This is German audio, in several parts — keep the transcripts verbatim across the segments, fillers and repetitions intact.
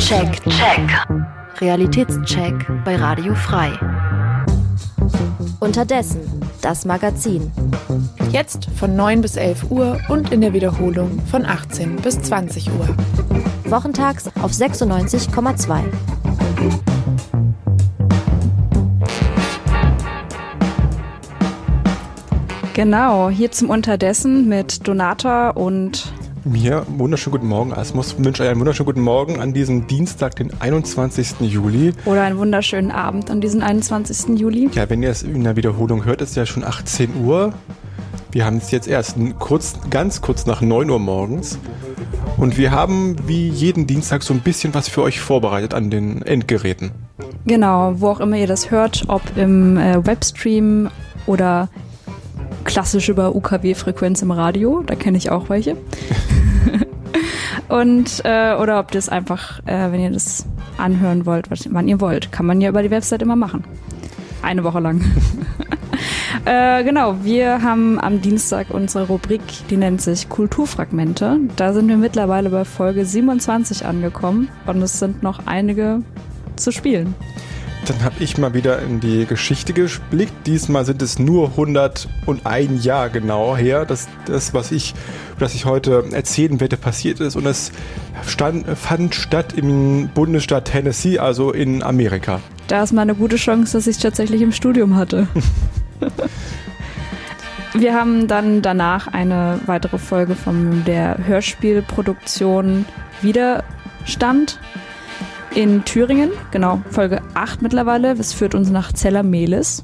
Check, check. Realitätscheck bei Radio Frei. Unterdessen, das Magazin. Jetzt von neun bis elf Uhr und in der Wiederholung von achtzehn bis zwanzig Uhr. Wochentags auf sechsundneunzig Komma zwei. Genau, hier zum Unterdessen mit Donata und mir. Wunderschönen guten Morgen, Asmus. Ich wünsche euch einen wunderschönen guten Morgen an diesem Dienstag, den einundzwanzigsten Juli. Oder einen wunderschönen Abend an diesem einundzwanzigsten Juli. Ja, wenn ihr es in der Wiederholung hört, ist ja schon achtzehn Uhr. Wir haben es jetzt erst kurz, ganz kurz nach neun Uhr morgens. Und wir haben wie jeden Dienstag so ein bisschen was für euch vorbereitet an den Endgeräten. Genau, wo auch immer ihr das hört, ob im äh, Webstream oder klassisch über U K W-Frequenz im Radio, da kenne ich auch welche. Und, äh, oder ob das einfach, äh, wenn ihr das anhören wollt, was, wann ihr wollt, kann man ja über die Website immer machen. Eine Woche lang. äh, genau, wir haben am Dienstag unsere Rubrik, die nennt sich Kulturfragmente. Da sind wir mittlerweile bei Folge siebenundzwanzig angekommen und es sind noch einige zu spielen. Dann habe ich mal wieder in die Geschichte geblickt. Diesmal sind es nur hunderteins Jahre genau her, dass das, was ich, was ich heute erzählen werde, passiert ist. Und es stand, fand statt im Bundesstaat Tennessee, also in Amerika. Da ist mal eine gute Chance, dass ich es tatsächlich im Studium hatte. Wir haben dann danach eine weitere Folge von der Hörspielproduktion Widerstand in Thüringen, genau, Folge acht mittlerweile. Es führt uns nach Zella-Mehlis.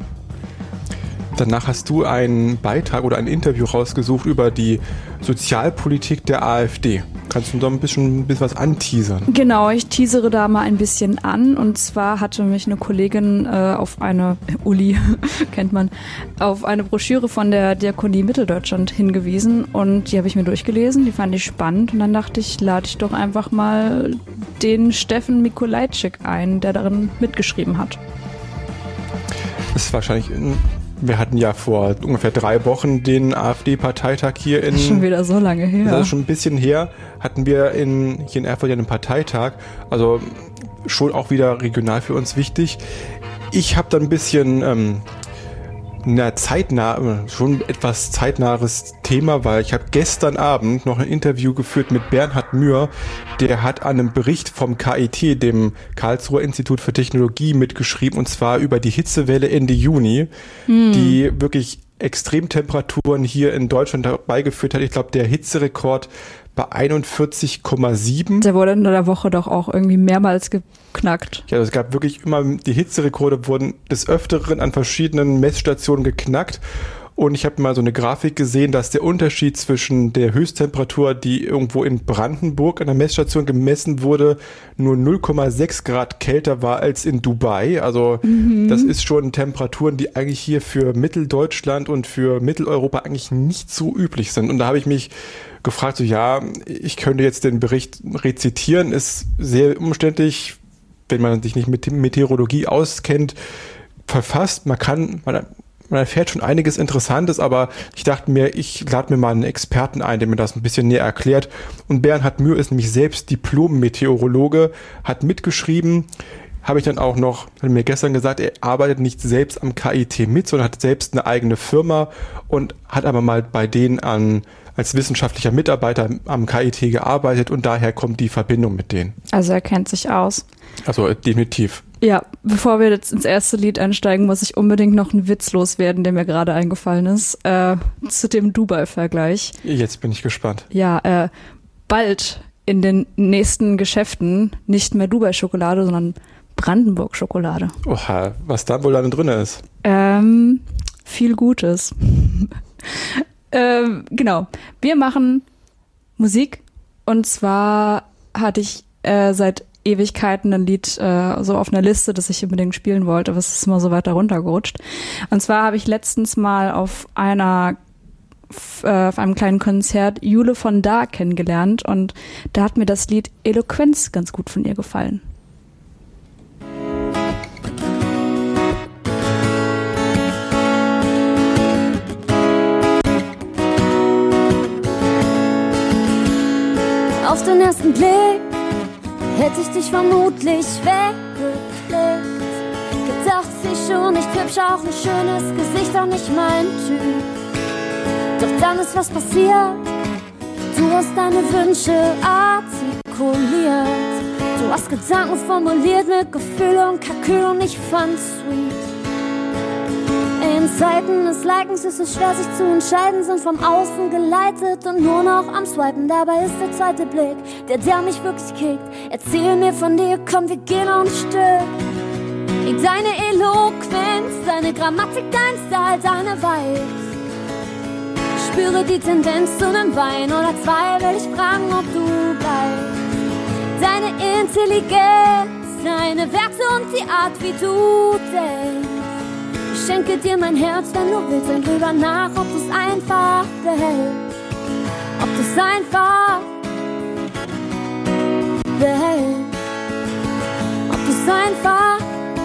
Danach hast du einen Beitrag oder ein Interview rausgesucht über die Sozialpolitik der AfD. Kannst du da ein bisschen, ein bisschen was anteasern? Genau, ich teasere da mal ein bisschen an. Und zwar hatte mich eine Kollegin äh, auf eine, Uli, kennt man, auf eine Broschüre von der Diakonie Mitteldeutschland hingewiesen. Und die habe ich mir durchgelesen, die fand ich spannend. Und dann dachte ich, lade ich doch einfach mal den Steffen Mikolajczyk ein, der darin mitgeschrieben hat. Das ist wahrscheinlich... In Wir hatten ja vor ungefähr drei Wochen den AfD-Parteitag hier in... Das ist schon wieder so lange her. Das ist schon ein bisschen her. Hatten wir in, hier in Erfurt ja einen Parteitag. Also schon auch wieder regional für uns wichtig. Ich habe da ein bisschen... Ähm, na, zeitnah, schon etwas zeitnahes Thema, weil ich habe gestern Abend noch ein Interview geführt mit Bernhard Mühr, der hat an einem Bericht vom K I T, dem Karlsruher Institut für Technologie, mitgeschrieben, und zwar über die Hitzewelle Ende Juni, hm. die wirklich Extremtemperaturen hier in Deutschland herbeigeführt hat. Ich glaube, der Hitzerekord bei einundvierzig Komma sieben. Der wurde in der Woche doch auch irgendwie mehrmals geknackt. Ja, es gab wirklich immer, die Hitzerekorde wurden des Öfteren an verschiedenen Messstationen geknackt. Und ich habe mal so eine Grafik gesehen, dass der Unterschied zwischen der Höchsttemperatur, die irgendwo in Brandenburg an der Messstation gemessen wurde, nur null Komma sechs Grad kälter war als in Dubai. Also mhm. das ist schon Temperaturen, die eigentlich hier für Mitteldeutschland und für Mitteleuropa eigentlich nicht so üblich sind. Und da habe ich mich gefragt, so ja, ich könnte jetzt den Bericht rezitieren, ist sehr umständlich, wenn man sich nicht mit Meteorologie auskennt, verfasst. Man kann... Man, Man erfährt schon einiges Interessantes, aber ich dachte mir, ich lade mir mal einen Experten ein, der mir das ein bisschen näher erklärt. Und Bernhard Mühr ist nämlich selbst Diplom-Meteorologe, hat mitgeschrieben, habe ich dann auch noch, hat mir gestern gesagt, er arbeitet nicht selbst am K I T mit, sondern hat selbst eine eigene Firma und hat aber mal bei denen an, als wissenschaftlicher Mitarbeiter am K I T gearbeitet und daher kommt die Verbindung mit denen. Also er kennt sich aus. Also definitiv. Ja, bevor wir jetzt ins erste Lied einsteigen, muss ich unbedingt noch einen Witz loswerden, der mir gerade eingefallen ist, äh, zu dem Dubai-Vergleich. Jetzt bin ich gespannt. Ja, äh, bald in den nächsten Geschäften nicht mehr Dubai-Schokolade, sondern Brandenburg-Schokolade. Oha, was da wohl dann drin ist? Ähm, viel Gutes. ähm, genau, wir machen Musik und zwar hatte ich äh, seit Ewigkeiten ein Lied äh, so auf einer Liste, das ich unbedingt spielen wollte, aber es ist immer so weiter runtergerutscht. Und zwar habe ich letztens mal auf einer f- äh, auf einem kleinen Konzert Jule von Da kennengelernt und da hat mir das Lied Eloquenz ganz gut von ihr gefallen. Auf den ersten Blick hätte ich dich vermutlich weggeklickt. Gedacht, sie schon nicht hübsch, auch ein schönes Gesicht, auch nicht mein Typ. Doch dann ist was passiert, du hast deine Wünsche artikuliert. Du hast Gedanken formuliert mit Gefühl und Kalkül und ich fand's sweet. In Zeiten des Likens ist es schwer, sich zu entscheiden, sind vom Außen geleitet und nur noch am Swipen. Dabei ist der zweite Blick, der, der mich wirklich kickt. Erzähl mir von dir, komm, wir gehen noch ein Stück. Ich deine Eloquenz, deine Grammatik, dein Style, deine Vibes. Ich spüre die Tendenz zu nem Wein oder zwei, will ich fragen, ob du bleibst. Deine Intelligenz, deine Werte und die Art, wie du denkst. Ich schenke dir mein Herz, wenn du willst, denk drüber nach, ob du's einfach behältst. Ob du's einfach behältst. Ob du's einfach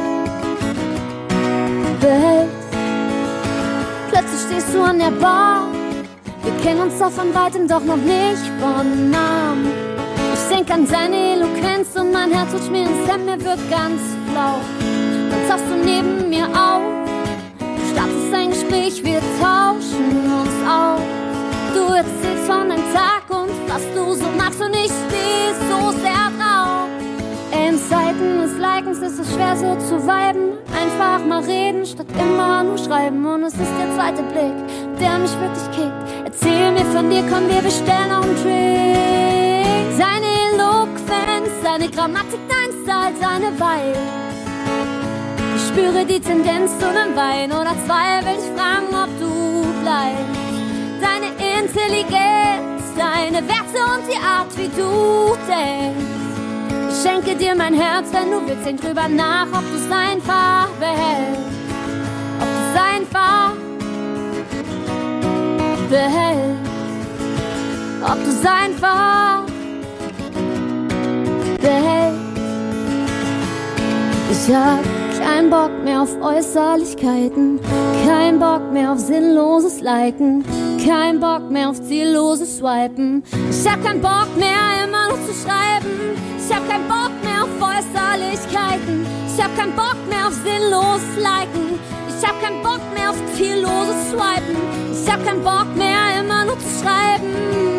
behältst. Plötzlich stehst du an der Bar. Wir kennen uns doch von weitem, doch noch nicht von Namen. Ich denk an deine Eloquenz und mein Herz rutscht mir ins Hemd, mir wird ganz flau. Dann tauchst du neben mir auf. Startest ein Gespräch, wir tauschen uns aus. Du erzählst von deinem Tag und was du so machst und ich steh so sehr drauf. In Zeiten des Likens ist es schwer so zu viben. Einfach mal reden, statt immer nur schreiben. Und es ist der zweite Blick, der mich wirklich kickt. Erzähl mir von dir, komm, wir bestellen noch einen Drink. Seine Eloquenz, seine Grammatik, dein Style, seine Vibes. Ich spüre die Tendenz zu nem Wein oder zwei, will ich fragen, ob du bleibst. Deine Intelligenz, deine Werte und die Art, wie du denkst. Ich schenke dir mein Herz, wenn du willst, denk drüber nach, ob du's einfach behältst. Ob du's einfach behältst. Ob du's einfach behältst. Ich hab kein Bock mehr auf Äußerlichkeiten, kein Bock mehr auf sinnloses Liken, kein Bock mehr auf zielloses Swipen. Ich hab keinen Bock mehr, immer noch zu schreiben. Ich hab keinen Bock mehr auf Äußerlichkeiten. Ich hab keinen Bock mehr auf sinnloses Liken. Ich hab keinen Bock mehr auf zielloses Swipen. Ich hab keinen Bock mehr, immer nur zu schreiben.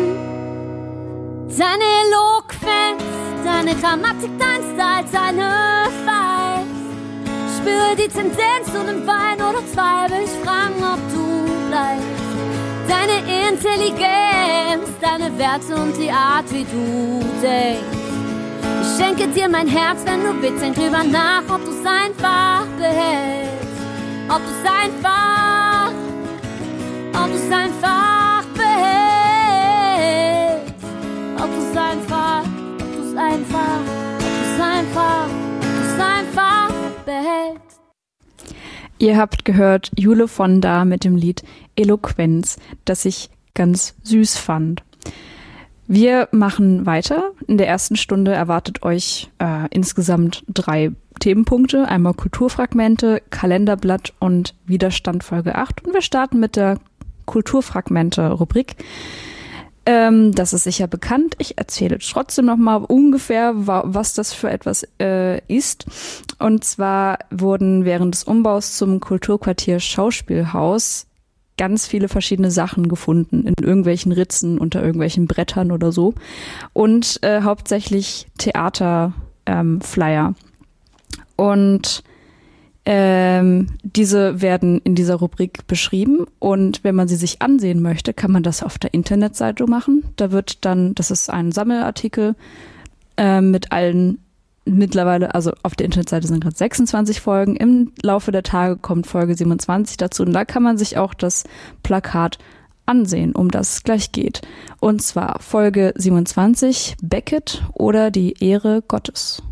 Deine Eloquenz, deine Grammatik, dein Style, deine Vibes. Ich spüre die Tendenz zu nem Wein oder zwei, will ich fragen, ob du bleibst. Deine Intelligenz, deine Werte und die Art, wie du denkst. Ich schenke dir mein Herz, wenn du willst, denk drüber nach, ob du's einfach behältst. Ob du's einfach, ob du's einfach behältst. Ob du's einfach, ob du's einfach, ob du's einfach, ob du's einfach behältst. Ihr habt gehört Jule Fonda mit dem Lied Eloquenz, das ich ganz süß fand. Wir machen weiter. In der ersten Stunde erwartet euch äh, insgesamt drei Themenpunkte. Einmal Kulturfragmente, Kalenderblatt und Widerstand Folge acht. Und wir starten mit der Kulturfragmente-Rubrik. Ähm, das ist sicher bekannt. Ich erzähle trotzdem noch mal ungefähr, wa- was das für etwas äh, ist. Und zwar wurden während des Umbaus zum Kulturquartier Schauspielhaus ganz viele verschiedene Sachen gefunden in irgendwelchen Ritzen, unter irgendwelchen Brettern oder so. Und äh, hauptsächlich Theaterflyer. Ähm, Und ähm, diese werden in dieser Rubrik beschrieben. Und wenn man sie sich ansehen möchte, kann man das auf der Internetseite machen. Da wird dann, das ist ein Sammelartikel äh, mit allen mittlerweile, also auf der Internetseite sind gerade sechsundzwanzig Folgen. Im Laufe der Tage kommt Folge siebenundzwanzig dazu. Und da kann man sich auch das Plakat ansehen, um das es gleich geht. Und zwar Folge siebenundzwanzig, Beckett oder die Ehre Gottes.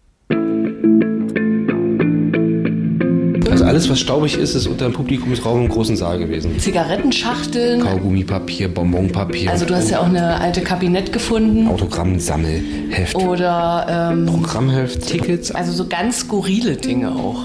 Also alles, was staubig ist, ist unter dem Publikumsraum im großen Saal gewesen. Zigarettenschachteln. Kaugummipapier, Bonbonpapier. Also du hast ja auch eine alte Kabinett gefunden. Autogrammsammelheft. Oder ähm, Programmheft, Tickets. Also so ganz skurrile Dinge auch.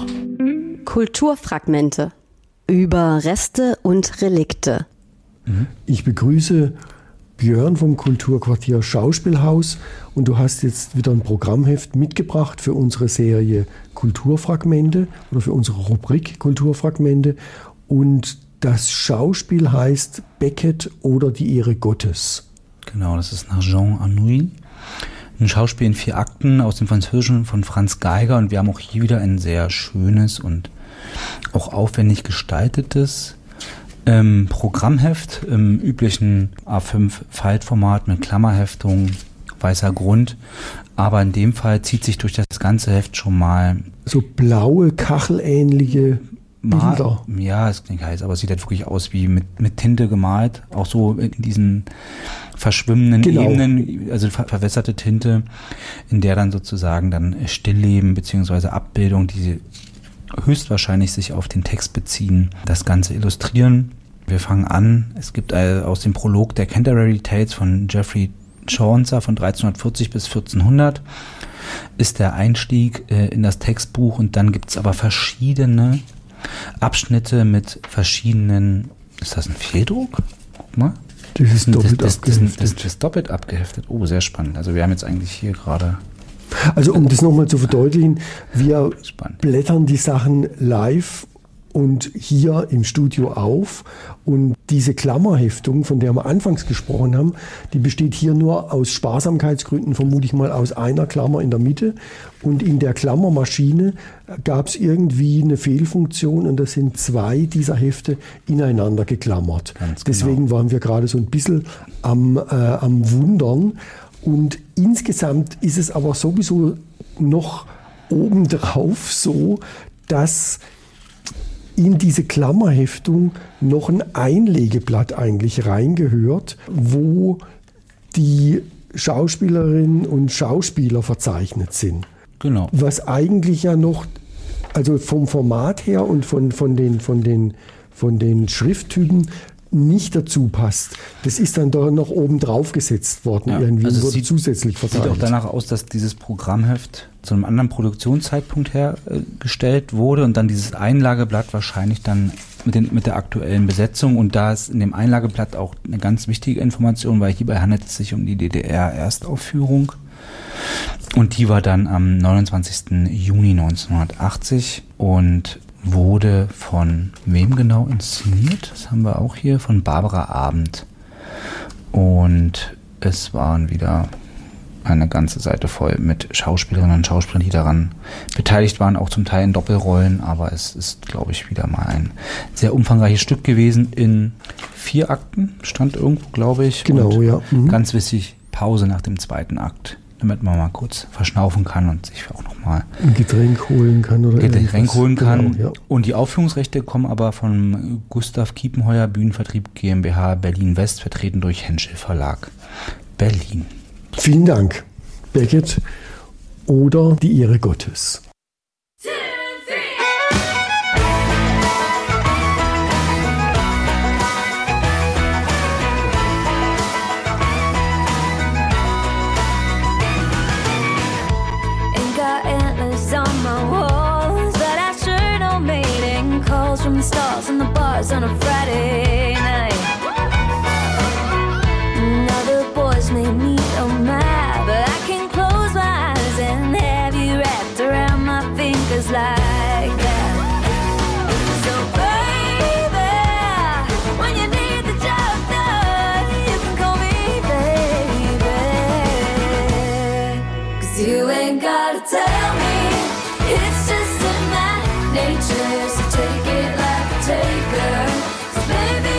Kulturfragmente. Überreste und Relikte. Ich begrüße Björn vom Kulturquartier Schauspielhaus und du hast jetzt wieder ein Programmheft mitgebracht für unsere Serie Kulturfragmente oder für unsere Rubrik Kulturfragmente und das Schauspiel heißt Beckett oder die Ehre Gottes. Genau, das ist nach Jean Anouilh. Ein Schauspiel in vier Akten aus dem Französischen von Franz Geiger und wir haben auch hier wieder ein sehr schönes und auch aufwendig gestaltetes ähm, Programmheft im üblichen A fünf Faltformat mit Klammerheftung, weißer Grund, aber in dem Fall zieht sich durch das ganze Heft schon mal so blaue, kachelähnliche Mal, Bilder. Ja, es klingt heiß, aber es sieht halt wirklich aus wie mit, mit Tinte gemalt, auch so in diesen verschwimmenden Genau. Ebenen, also ver verwässerte Tinte, in der dann sozusagen dann Stillleben bzw. Abbildungen, die höchstwahrscheinlich sich auf den Text beziehen, das Ganze illustrieren. Wir fangen an, es gibt äh, aus dem Prolog der Canterbury Tales von Geoffrey Chaucer von dreizehnhundertvierzig bis vierzehnhundert ist der Einstieg äh, in das Textbuch und dann gibt es aber verschiedene Abschnitte mit verschiedenen, ist das ein Fehldruck? Guck mal. Das ist doppelt das, das, abgeheftet. Das, das, das ist doppelt abgeheftet. Oh, sehr spannend. Also wir haben jetzt eigentlich hier gerade... Also um das nochmal zu verdeutlichen, wir Spannend. blättern die Sachen live und hier im Studio auf und diese Klammerheftung, von der wir anfangs gesprochen haben, die besteht hier nur aus Sparsamkeitsgründen, vermute ich mal aus einer Klammer in der Mitte und in der Klammermaschine gab es irgendwie eine Fehlfunktion und da sind zwei dieser Hefte ineinander geklammert. Ganz genau. Deswegen waren wir gerade so ein bisschen am, äh, am Wundern und insgesamt ist es aber sowieso noch obendrauf so, dass in diese Klammerheftung noch ein Einlegeblatt eigentlich reingehört, wo die Schauspielerinnen und Schauspieler verzeichnet sind. Genau. Was eigentlich ja noch, also vom Format her und von, von, den, von, den, von den Schrifttypen nicht dazu passt. Das ist dann da noch oben drauf gesetzt worden. Ja, Irgendwie also es wurde sieht- zusätzlich Sieht verteilt. auch danach aus, dass dieses Programmheft zu einem anderen Produktionszeitpunkt hergestellt wurde und dann dieses Einlageblatt wahrscheinlich dann mit, den, mit der aktuellen Besetzung und da ist in dem Einlageblatt auch eine ganz wichtige Information, weil hierbei handelt es sich um die D D R-Erstaufführung und die war dann am neunundzwanzigsten Juni neunzehnhundertachtzig und wurde von wem genau inszeniert? Das haben wir auch hier, von Barbara Abend. Und es waren wieder eine ganze Seite voll mit Schauspielerinnen und Schauspielern, die daran beteiligt waren, auch zum Teil in Doppelrollen, aber es ist, glaube ich, wieder mal ein sehr umfangreiches Stück gewesen in vier Akten, stand irgendwo, glaube ich. Genau, und ja. Mhm. Ganz wichtig, Pause nach dem zweiten Akt, damit man mal kurz verschnaufen kann und sich auch nochmal ein Getränk holen kann oder Getränk irgendwas. holen kann. Genau, ja. Und die Aufführungsrechte kommen aber von Gustav Kiepenheuer Bühnenvertrieb GmbH Berlin-West, vertreten durch Henschel Verlag Berlin. Vielen Dank, Beckett oder die Ehre Gottes. Ain't got antlers on my walls, but I sure don't mating calls from the stars and the bars on a Friday night. And other boys may meet on my, but I can close my eyes and have you wrapped around my fingers like that. So baby, when you need the job done, you can call me baby. 'Cause you ain't gotta tell me, it's just in my nature, so take it like a taker. 'Cause baby,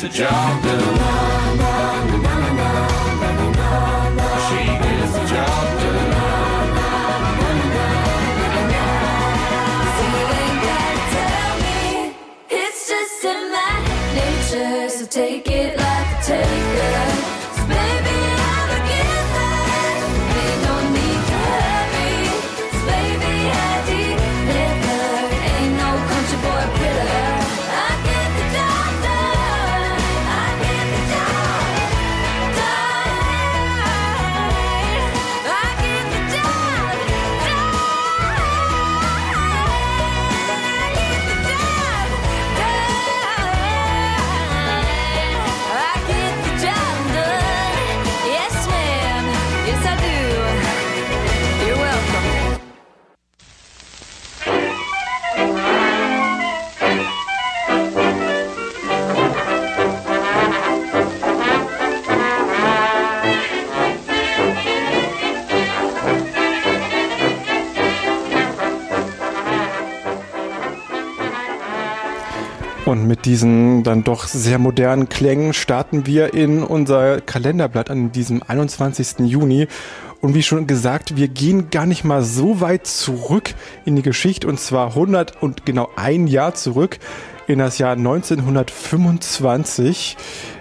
the job done. She gets the job done. So you ain't gotta tell me, it's just in my nature. So take it like a taker. 'Cause baby, I'm a giver. Ain't no need to hurry. 'Cause baby, I deliver. Ain't no country boy killer. I get the job done. I get the job done. I get the job done. I get the job done. I get the job done. Yes, ma'am. Yes, I do. You're welcome. Und mit diesen dann doch sehr modernen Klängen starten wir in unser Kalenderblatt an diesem einundzwanzigsten Juni. Und wie schon gesagt, wir gehen gar nicht mal so weit zurück in die Geschichte, und zwar hundert und genau ein Jahr zurück in das Jahr neunzehnhundertfünfundzwanzig.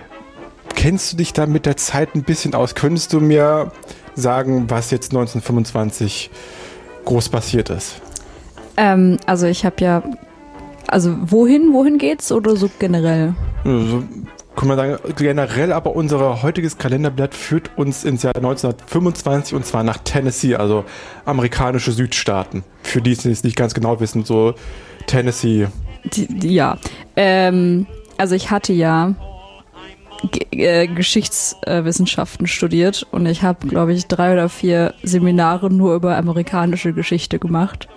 Kennst du dich da mit der Zeit ein bisschen aus? Könntest du mir sagen, was jetzt neunzehnhundertfünfundzwanzig groß passiert ist? Ähm, also ich habe ja, also wohin, wohin geht's oder so generell? Also, kann man sagen, generell, aber unser heutiges Kalenderblatt führt uns ins Jahr neunzehnhundertfünfundzwanzig, und zwar nach Tennessee, also amerikanische Südstaaten. Für die, die es nicht ganz genau wissen, so Tennessee. Die, die, ja, ähm, also ich hatte ja G- äh, Geschichtswissenschaften studiert und ich habe, glaube ich, drei oder vier Seminare nur über amerikanische Geschichte gemacht.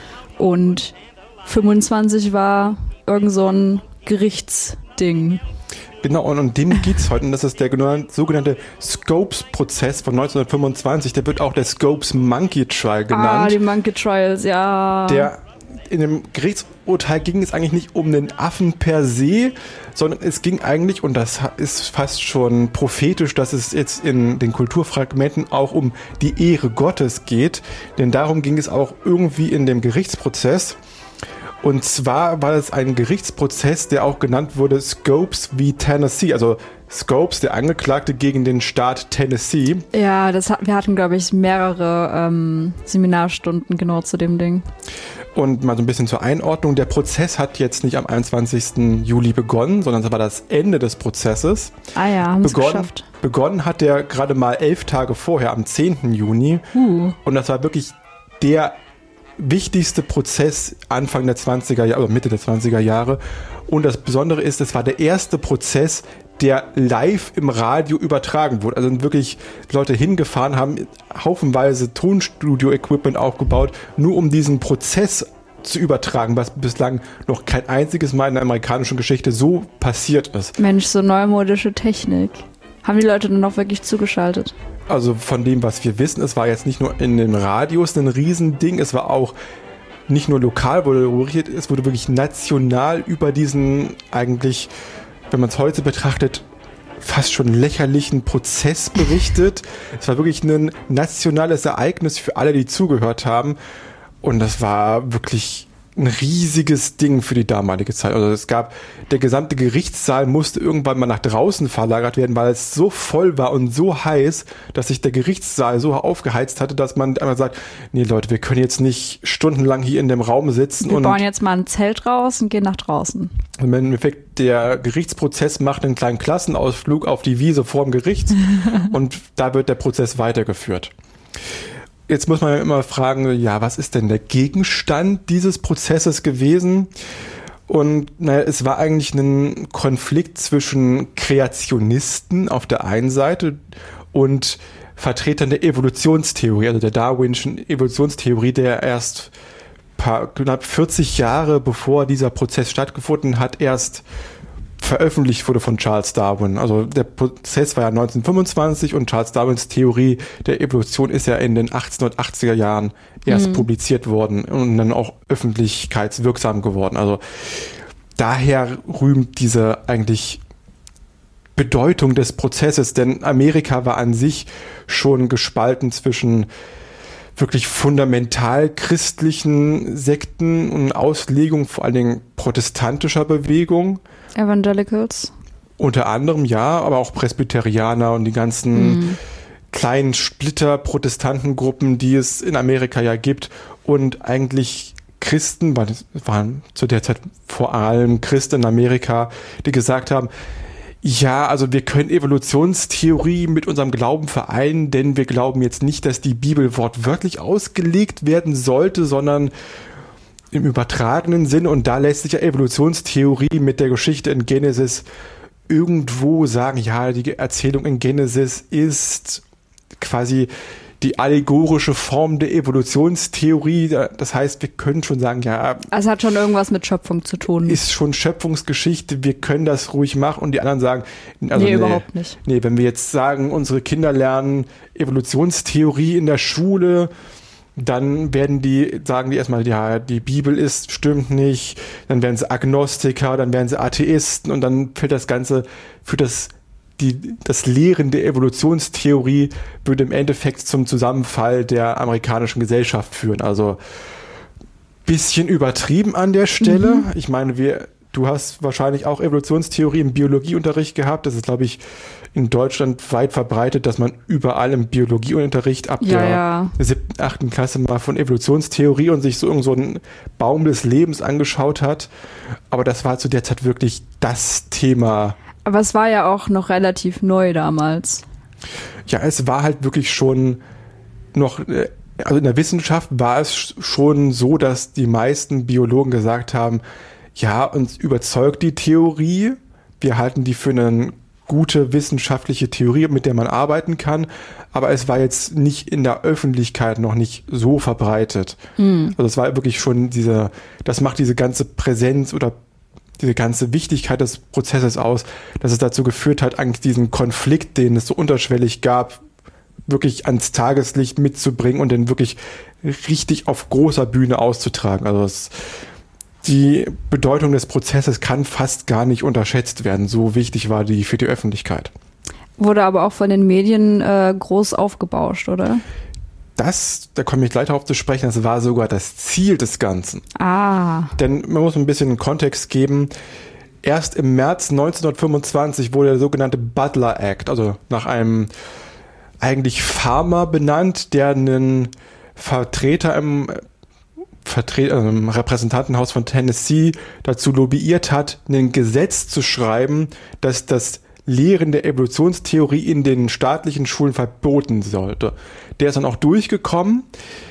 Und fünfundzwanzig war irgend so ein Gerichtsding. Genau, und um dem geht's heute. Und das ist der genau- sogenannte Scopes-Prozess von neunzehnhundertfünfundzwanzig. Der wird auch der Scopes Monkey Trial genannt. Ah, die Monkey Trials, ja. Der in dem Gerichtsurteil ging es eigentlich nicht um den Affen per se, sondern es ging eigentlich, und das ist fast schon prophetisch, dass es jetzt in den Kulturfragmenten auch um die Ehre Gottes geht. Denn darum ging es auch irgendwie in dem Gerichtsprozess. Und zwar war es ein Gerichtsprozess, der auch genannt wurde Scopes v. Tennessee, also Scopes, der Angeklagte gegen den Staat Tennessee. Ja, das hat, wir hatten, glaube ich, mehrere ähm, Seminarstunden genau zu dem Ding. Und mal so ein bisschen zur Einordnung, der Prozess hat jetzt nicht am einundzwanzigsten Juli begonnen, sondern es war das Ende des Prozesses. Ah ja, haben es begonnen, geschafft. Begonnen hat der gerade mal elf Tage vorher, am zehnten Juni. Uh. Und das war wirklich der wichtigste Prozess Anfang der zwanziger Jahre, oder Mitte der zwanziger Jahre. Und das Besondere ist, es war der erste Prozess, der live im Radio übertragen wurde. Also sind wirklich Leute hingefahren, haben haufenweise Tonstudio-Equipment aufgebaut, nur um diesen Prozess zu übertragen, was bislang noch kein einziges Mal in der amerikanischen Geschichte so passiert ist. Mensch, so neumodische Technik. Haben die Leute dann auch wirklich zugeschaltet? Also von dem, was wir wissen, es war jetzt nicht nur in den Radios ein Riesending, es war auch nicht nur lokal, wurde berichtet, es wurde wirklich national über diesen eigentlich, wenn man es heute betrachtet, fast schon lächerlichen Prozess berichtet. Es war wirklich ein nationales Ereignis für alle, die zugehört haben. Und das war wirklich ein riesiges Ding für die damalige Zeit. Also es gab, der gesamte Gerichtssaal musste irgendwann mal nach draußen verlagert werden, weil es so voll war und so heiß, dass sich der Gerichtssaal so aufgeheizt hatte, dass man einmal sagt, nee Leute, wir können jetzt nicht stundenlang hier in dem Raum sitzen. Wir und bauen jetzt mal ein Zelt raus und gehen nach draußen. Im Endeffekt, der Gerichtsprozess macht einen kleinen Klassenausflug auf die Wiese vorm Gericht und da wird der Prozess weitergeführt. Jetzt muss man ja immer fragen, ja, was ist denn der Gegenstand dieses Prozesses gewesen? Und naja, es war eigentlich ein Konflikt zwischen Kreationisten auf der einen Seite und Vertretern der Evolutionstheorie, also der Darwinschen Evolutionstheorie, der erst paar, knapp vierzig Jahre bevor dieser Prozess stattgefunden hat, erst veröffentlicht wurde von Charles Darwin. Also der Prozess war ja neunzehnhundertfünfundzwanzig und Charles Darwins Theorie der Evolution ist ja in den achtzehnhundertachtziger Jahren erst mhm. publiziert worden und dann auch öffentlichkeitswirksam geworden. Also daher rühmt diese eigentlich Bedeutung des Prozesses, denn Amerika war an sich schon gespalten zwischen wirklich fundamental christlichen Sekten und Auslegung, vor allen Dingen protestantischer Bewegung. Evangelicals. Unter anderem, ja, aber auch Presbyterianer und die ganzen mhm. kleinen Splitter-Protestantengruppen, die es in Amerika ja gibt. Und eigentlich Christen, weil es waren zu der Zeit vor allem Christen in Amerika, die gesagt haben, ja, also wir können Evolutionstheorie mit unserem Glauben vereinen, denn wir glauben jetzt nicht, dass die Bibel wortwörtlich ausgelegt werden sollte, sondern im übertragenen Sinn. Und da lässt sich ja Evolutionstheorie mit der Geschichte in Genesis irgendwo sagen, ja, die Erzählung in Genesis ist quasi die allegorische Form der Evolutionstheorie. Das heißt, wir können schon sagen, ja. Also hat schon irgendwas mit Schöpfung zu tun. Ist schon Schöpfungsgeschichte, wir können das ruhig machen. Und die anderen sagen, also nee, nee, überhaupt nicht. Nee, wenn wir jetzt sagen, unsere Kinder lernen Evolutionstheorie in der Schule, dann werden die, sagen die erstmal, ja, die Bibel ist, stimmt nicht, dann werden sie Agnostiker, dann werden sie Atheisten und dann fällt das Ganze für das, die, das Lehren der Evolutionstheorie würde im Endeffekt zum Zusammenfall der amerikanischen Gesellschaft führen. Also bisschen übertrieben an der Stelle. Mhm. Ich meine, wir, du hast wahrscheinlich auch Evolutionstheorie im Biologieunterricht gehabt. Das ist, glaube ich, in Deutschland weit verbreitet, dass man überall im Biologieunterricht ab ja, der ja. siebten, achten Klasse mal von Evolutionstheorie und sich so irgend so einen Baum des Lebens angeschaut hat. Aber das war zu der Zeit wirklich das Thema. Aber es war ja auch noch relativ neu damals. Ja, es war halt wirklich schon noch, also in der Wissenschaft war es schon so, dass die meisten Biologen gesagt haben, ja, uns überzeugt die Theorie, wir halten die für eine gute wissenschaftliche Theorie, mit der man arbeiten kann, aber es war jetzt nicht in der Öffentlichkeit noch nicht so verbreitet. Mhm. Also es war wirklich schon diese, das macht diese ganze Präsenz oder diese ganze Wichtigkeit des Prozesses aus, dass es dazu geführt hat, eigentlich diesen Konflikt, den es so unterschwellig gab, wirklich ans Tageslicht mitzubringen und den wirklich richtig auf großer Bühne auszutragen. Also es, die Bedeutung des Prozesses kann fast gar nicht unterschätzt werden. So wichtig war die für die Öffentlichkeit. Wurde aber auch von den Medien äh, groß aufgebauscht, oder? Das, da komme ich gleich darauf zu sprechen, das war sogar das Ziel des Ganzen. Ah. Denn man muss ein bisschen einen Kontext geben. Erst im März neunzehnhundertfünfundzwanzig wurde der sogenannte Butler Act, also nach einem eigentlich Farmer benannt, der einen Vertreter im, Vertre- also im Repräsentantenhaus von Tennessee dazu lobbyiert hat, ein Gesetz zu schreiben, dass das Lehren der Evolutionstheorie in den staatlichen Schulen verboten sollte. Der ist dann auch durchgekommen,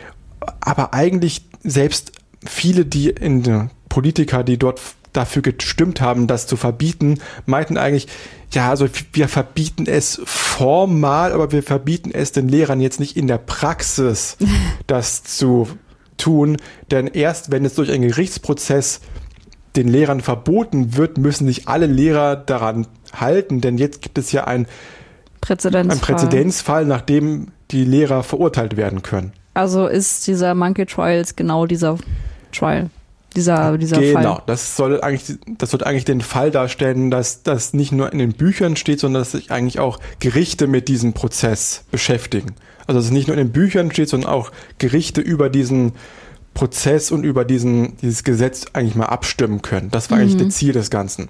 aber eigentlich selbst viele, die in den Politiker, die dort dafür gestimmt haben, das zu verbieten, meinten eigentlich, ja, also wir verbieten es formal, aber wir verbieten es den Lehrern jetzt nicht in der Praxis, das zu tun, denn erst wenn es durch einen Gerichtsprozess den Lehrern verboten wird, müssen sich alle Lehrer daran halten, denn jetzt gibt es ja ein Präzedenzfall, ein Präzedenzfall, nachdem die Lehrer verurteilt werden können. Also ist dieser Monkey Trials genau dieser Trial, dieser, dieser genau, Fall. Genau, das soll eigentlich, das soll eigentlich den Fall darstellen, dass das nicht nur in den Büchern steht, sondern dass sich eigentlich auch Gerichte mit diesem Prozess beschäftigen. Also dass es nicht nur in den Büchern steht, sondern auch Gerichte über diesen Prozess und über diesen, dieses Gesetz eigentlich mal abstimmen können. Das war mhm. eigentlich das Ziel des Ganzen.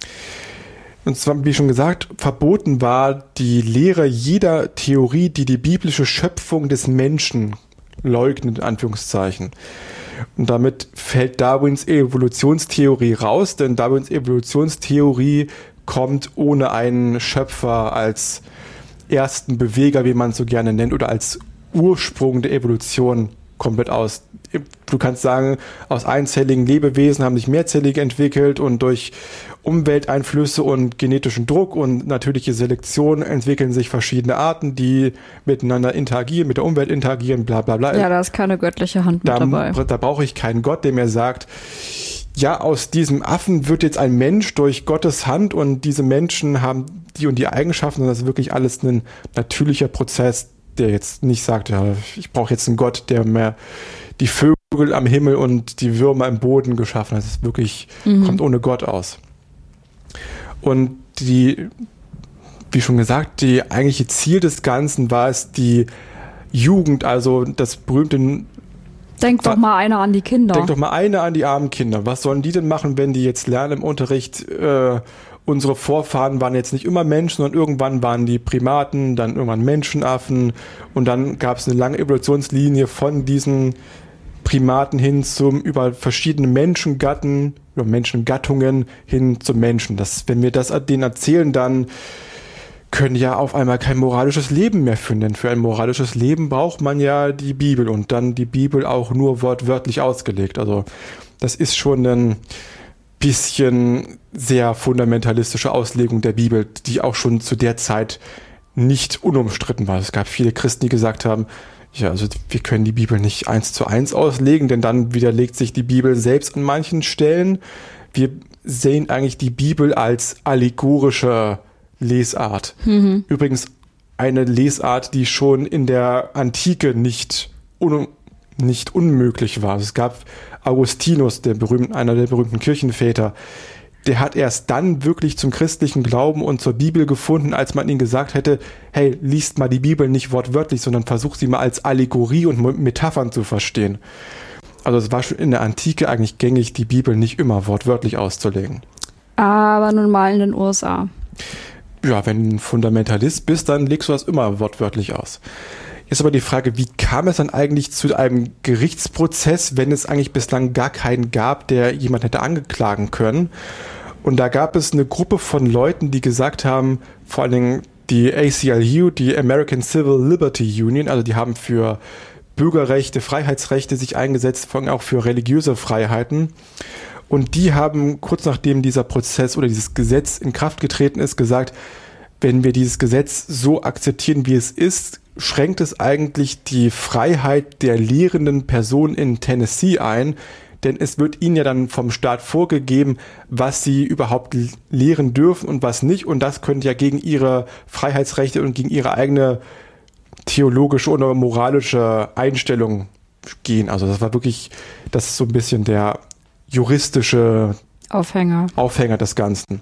Und zwar, wie schon gesagt, verboten war die Lehre jeder Theorie, die die biblische Schöpfung des Menschen leugnet, in Anführungszeichen. Und damit fällt Darwins Evolutionstheorie raus, denn Darwins Evolutionstheorie kommt ohne einen Schöpfer als ersten Beweger, wie man es so gerne nennt, oder als Ursprung der Evolution komplett aus. Du kannst sagen, aus einzelligen Lebewesen haben sich mehrzellige entwickelt und durch Umwelteinflüsse und genetischen Druck und natürliche Selektion entwickeln sich verschiedene Arten, die miteinander interagieren, mit der Umwelt interagieren, bla bla bla. Ja, da ist keine göttliche Hand mit da, dabei. Da brauche ich keinen Gott, der mir sagt, ja, aus diesem Affen wird jetzt ein Mensch durch Gottes Hand und diese Menschen haben die und die Eigenschaften, sondern das ist wirklich alles ein natürlicher Prozess, der jetzt nicht sagt, ja, ich brauche jetzt einen Gott, der mir die Vögel am Himmel und die Würmer im Boden geschaffen hat. Das ist wirklich, mhm. kommt ohne Gott aus. Und die wie schon gesagt, die eigentliche Ziel des Ganzen war es, die Jugend, also das berühmte... Denk doch mal einer an die Kinder. Denk doch mal einer an die armen Kinder. Was sollen die denn machen, wenn die jetzt lernen im Unterricht, äh, unsere Vorfahren waren jetzt nicht immer Menschen, sondern irgendwann waren die Primaten, dann irgendwann Menschenaffen und dann gab es eine lange Evolutionslinie von diesen Primaten hin zum über verschiedene Menschengatten, über Menschengattungen hin zum Menschen. Das, wenn wir das denen erzählen, dann können ja auf einmal kein moralisches Leben mehr führen, denn für ein moralisches Leben braucht man ja die Bibel und dann die Bibel auch nur wortwörtlich ausgelegt. Also das ist schon ein bisschen sehr fundamentalistische Auslegung der Bibel, die auch schon zu der Zeit nicht unumstritten war. Es gab viele Christen, die gesagt haben, ja, also wir können die Bibel nicht eins zu eins auslegen, denn dann widerlegt sich die Bibel selbst an manchen Stellen. Wir sehen eigentlich die Bibel als allegorische Lesart. Mhm. Übrigens eine Lesart, die schon in der Antike nicht, un, nicht unmöglich war. Es gab Augustinus, der berühmten, einer der berühmten Kirchenväter, der hat erst dann wirklich zum christlichen Glauben und zur Bibel gefunden, als man ihm gesagt hätte, hey, liest mal die Bibel nicht wortwörtlich, sondern versuch sie mal als Allegorie und Metaphern zu verstehen. Also es war schon in der Antike eigentlich gängig, die Bibel nicht immer wortwörtlich auszulegen. Aber nun mal in den U S A. Ja, wenn du ein Fundamentalist bist, dann legst du das immer wortwörtlich aus. Jetzt aber die Frage, wie kam es dann eigentlich zu einem Gerichtsprozess, wenn es eigentlich bislang gar keinen gab, der jemand hätte angeklagen können? Und da gab es eine Gruppe von Leuten, die gesagt haben, vor allen Dingen die A C L U, die American Civil Liberty Union, also die haben für Bürgerrechte, Freiheitsrechte sich eingesetzt, vor allem auch für religiöse Freiheiten. Und die haben kurz nachdem dieser Prozess oder dieses Gesetz in Kraft getreten ist, gesagt, wenn wir dieses Gesetz so akzeptieren, wie es ist, schränkt es eigentlich die Freiheit der lehrenden Person in Tennessee ein, denn es wird ihnen ja dann vom Staat vorgegeben, was sie überhaupt lehren dürfen und was nicht, und das könnte ja gegen ihre Freiheitsrechte und gegen ihre eigene theologische oder moralische Einstellung gehen. Also das war wirklich, das ist so ein bisschen der juristische Aufhänger. Aufhänger des Ganzen.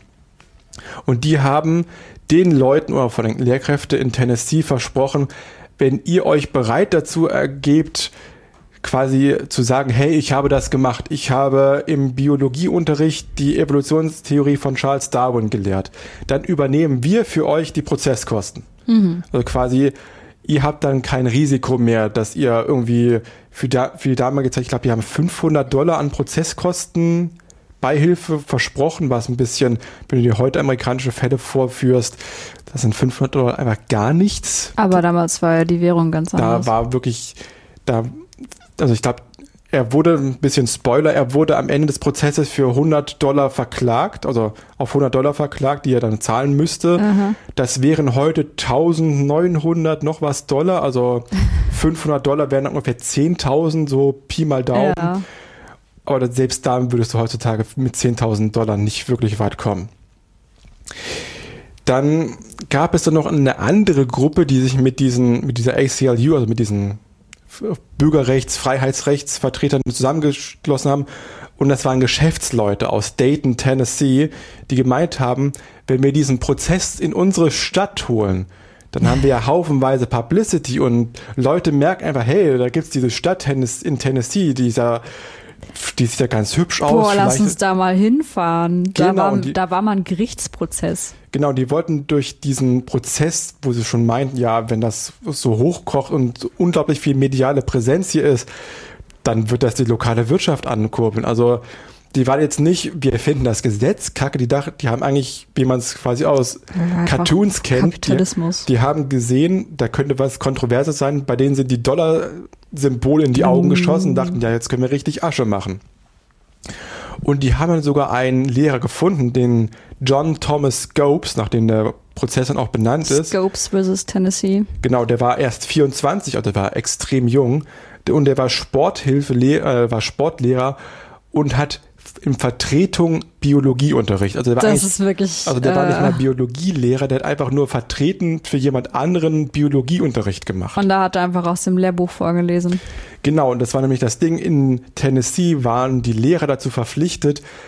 Und die haben den Leuten oder vor allem Lehrkräfte in Tennessee versprochen, wenn ihr euch bereit dazu ergebt, quasi zu sagen, hey, ich habe das gemacht. Ich habe im Biologieunterricht die Evolutionstheorie von Charles Darwin gelehrt. Dann übernehmen wir für euch die Prozesskosten. Mhm. Also quasi, ihr habt dann kein Risiko mehr, dass ihr irgendwie für, da, für die damalige Zeit, ich glaube, die haben fünfhundert Dollar an Prozesskosten Beihilfe versprochen, was ein bisschen, wenn du dir heute amerikanische Fälle vorführst, das sind fünfhundert Dollar einfach gar nichts. Aber damals war ja die Währung ganz anders. Da war wirklich, da, also ich glaube, er wurde, ein bisschen Spoiler, er wurde am Ende des Prozesses für hundert Dollar verklagt, also auf hundert Dollar verklagt, die er dann zahlen müsste. Aha. Das wären heute eintausendneunhundert noch was Dollar, also fünfhundert Dollar wären dann ungefähr zehntausend, so Pi mal Daumen. Ja. Aber selbst da würdest du heutzutage mit zehntausend Dollar nicht wirklich weit kommen. Dann gab es dann noch eine andere Gruppe, die sich mit diesen, mit dieser A C L U, also mit diesen Bürgerrechts-, Freiheitsrechtsvertretern zusammengeschlossen haben. Und das waren Geschäftsleute aus Dayton, Tennessee, die gemeint haben, wenn wir diesen Prozess in unsere Stadt holen, dann haben wir ja haufenweise Publicity und Leute merken einfach, hey, da gibt's diese Stadt in Tennessee, dieser die sieht ja ganz hübsch aus. Boah, lass uns da mal hinfahren. Da, genau, war, die, da war mal ein Gerichtsprozess. Genau, die wollten durch diesen Prozess, wo sie schon meinten, ja, wenn das so hochkocht und unglaublich viel mediale Präsenz hier ist, dann wird das die lokale Wirtschaft ankurbeln. Also die waren jetzt nicht, wir erfinden das Gesetz, Kacke, die dachten, die haben eigentlich, wie man es quasi aus ja, Cartoons kennt, Kapitalismus. Die, die haben gesehen, da könnte was Kontroverses sein, bei denen sind die Dollar-Symbole in die Augen geschossen und dachten, ja, jetzt können wir richtig Asche machen. Und die haben dann sogar einen Lehrer gefunden, den John Thomas Scopes, nach dem der Prozess dann auch benannt ist. Scopes versus Tennessee. Genau, der war erst vierundzwanzig, also der war extrem jung. Und der war Sporthilfe, äh, war Sportlehrer und hat in Vertretung Biologieunterricht. Also der war das ist wirklich. Also der äh, war nicht mal Biologielehrer, der hat einfach nur vertretend für jemand anderen Biologieunterricht gemacht. Und da hat er einfach aus dem Lehrbuch vorgelesen. Genau, und das war nämlich das Ding. In Tennessee waren die Lehrer dazu verpflichtet,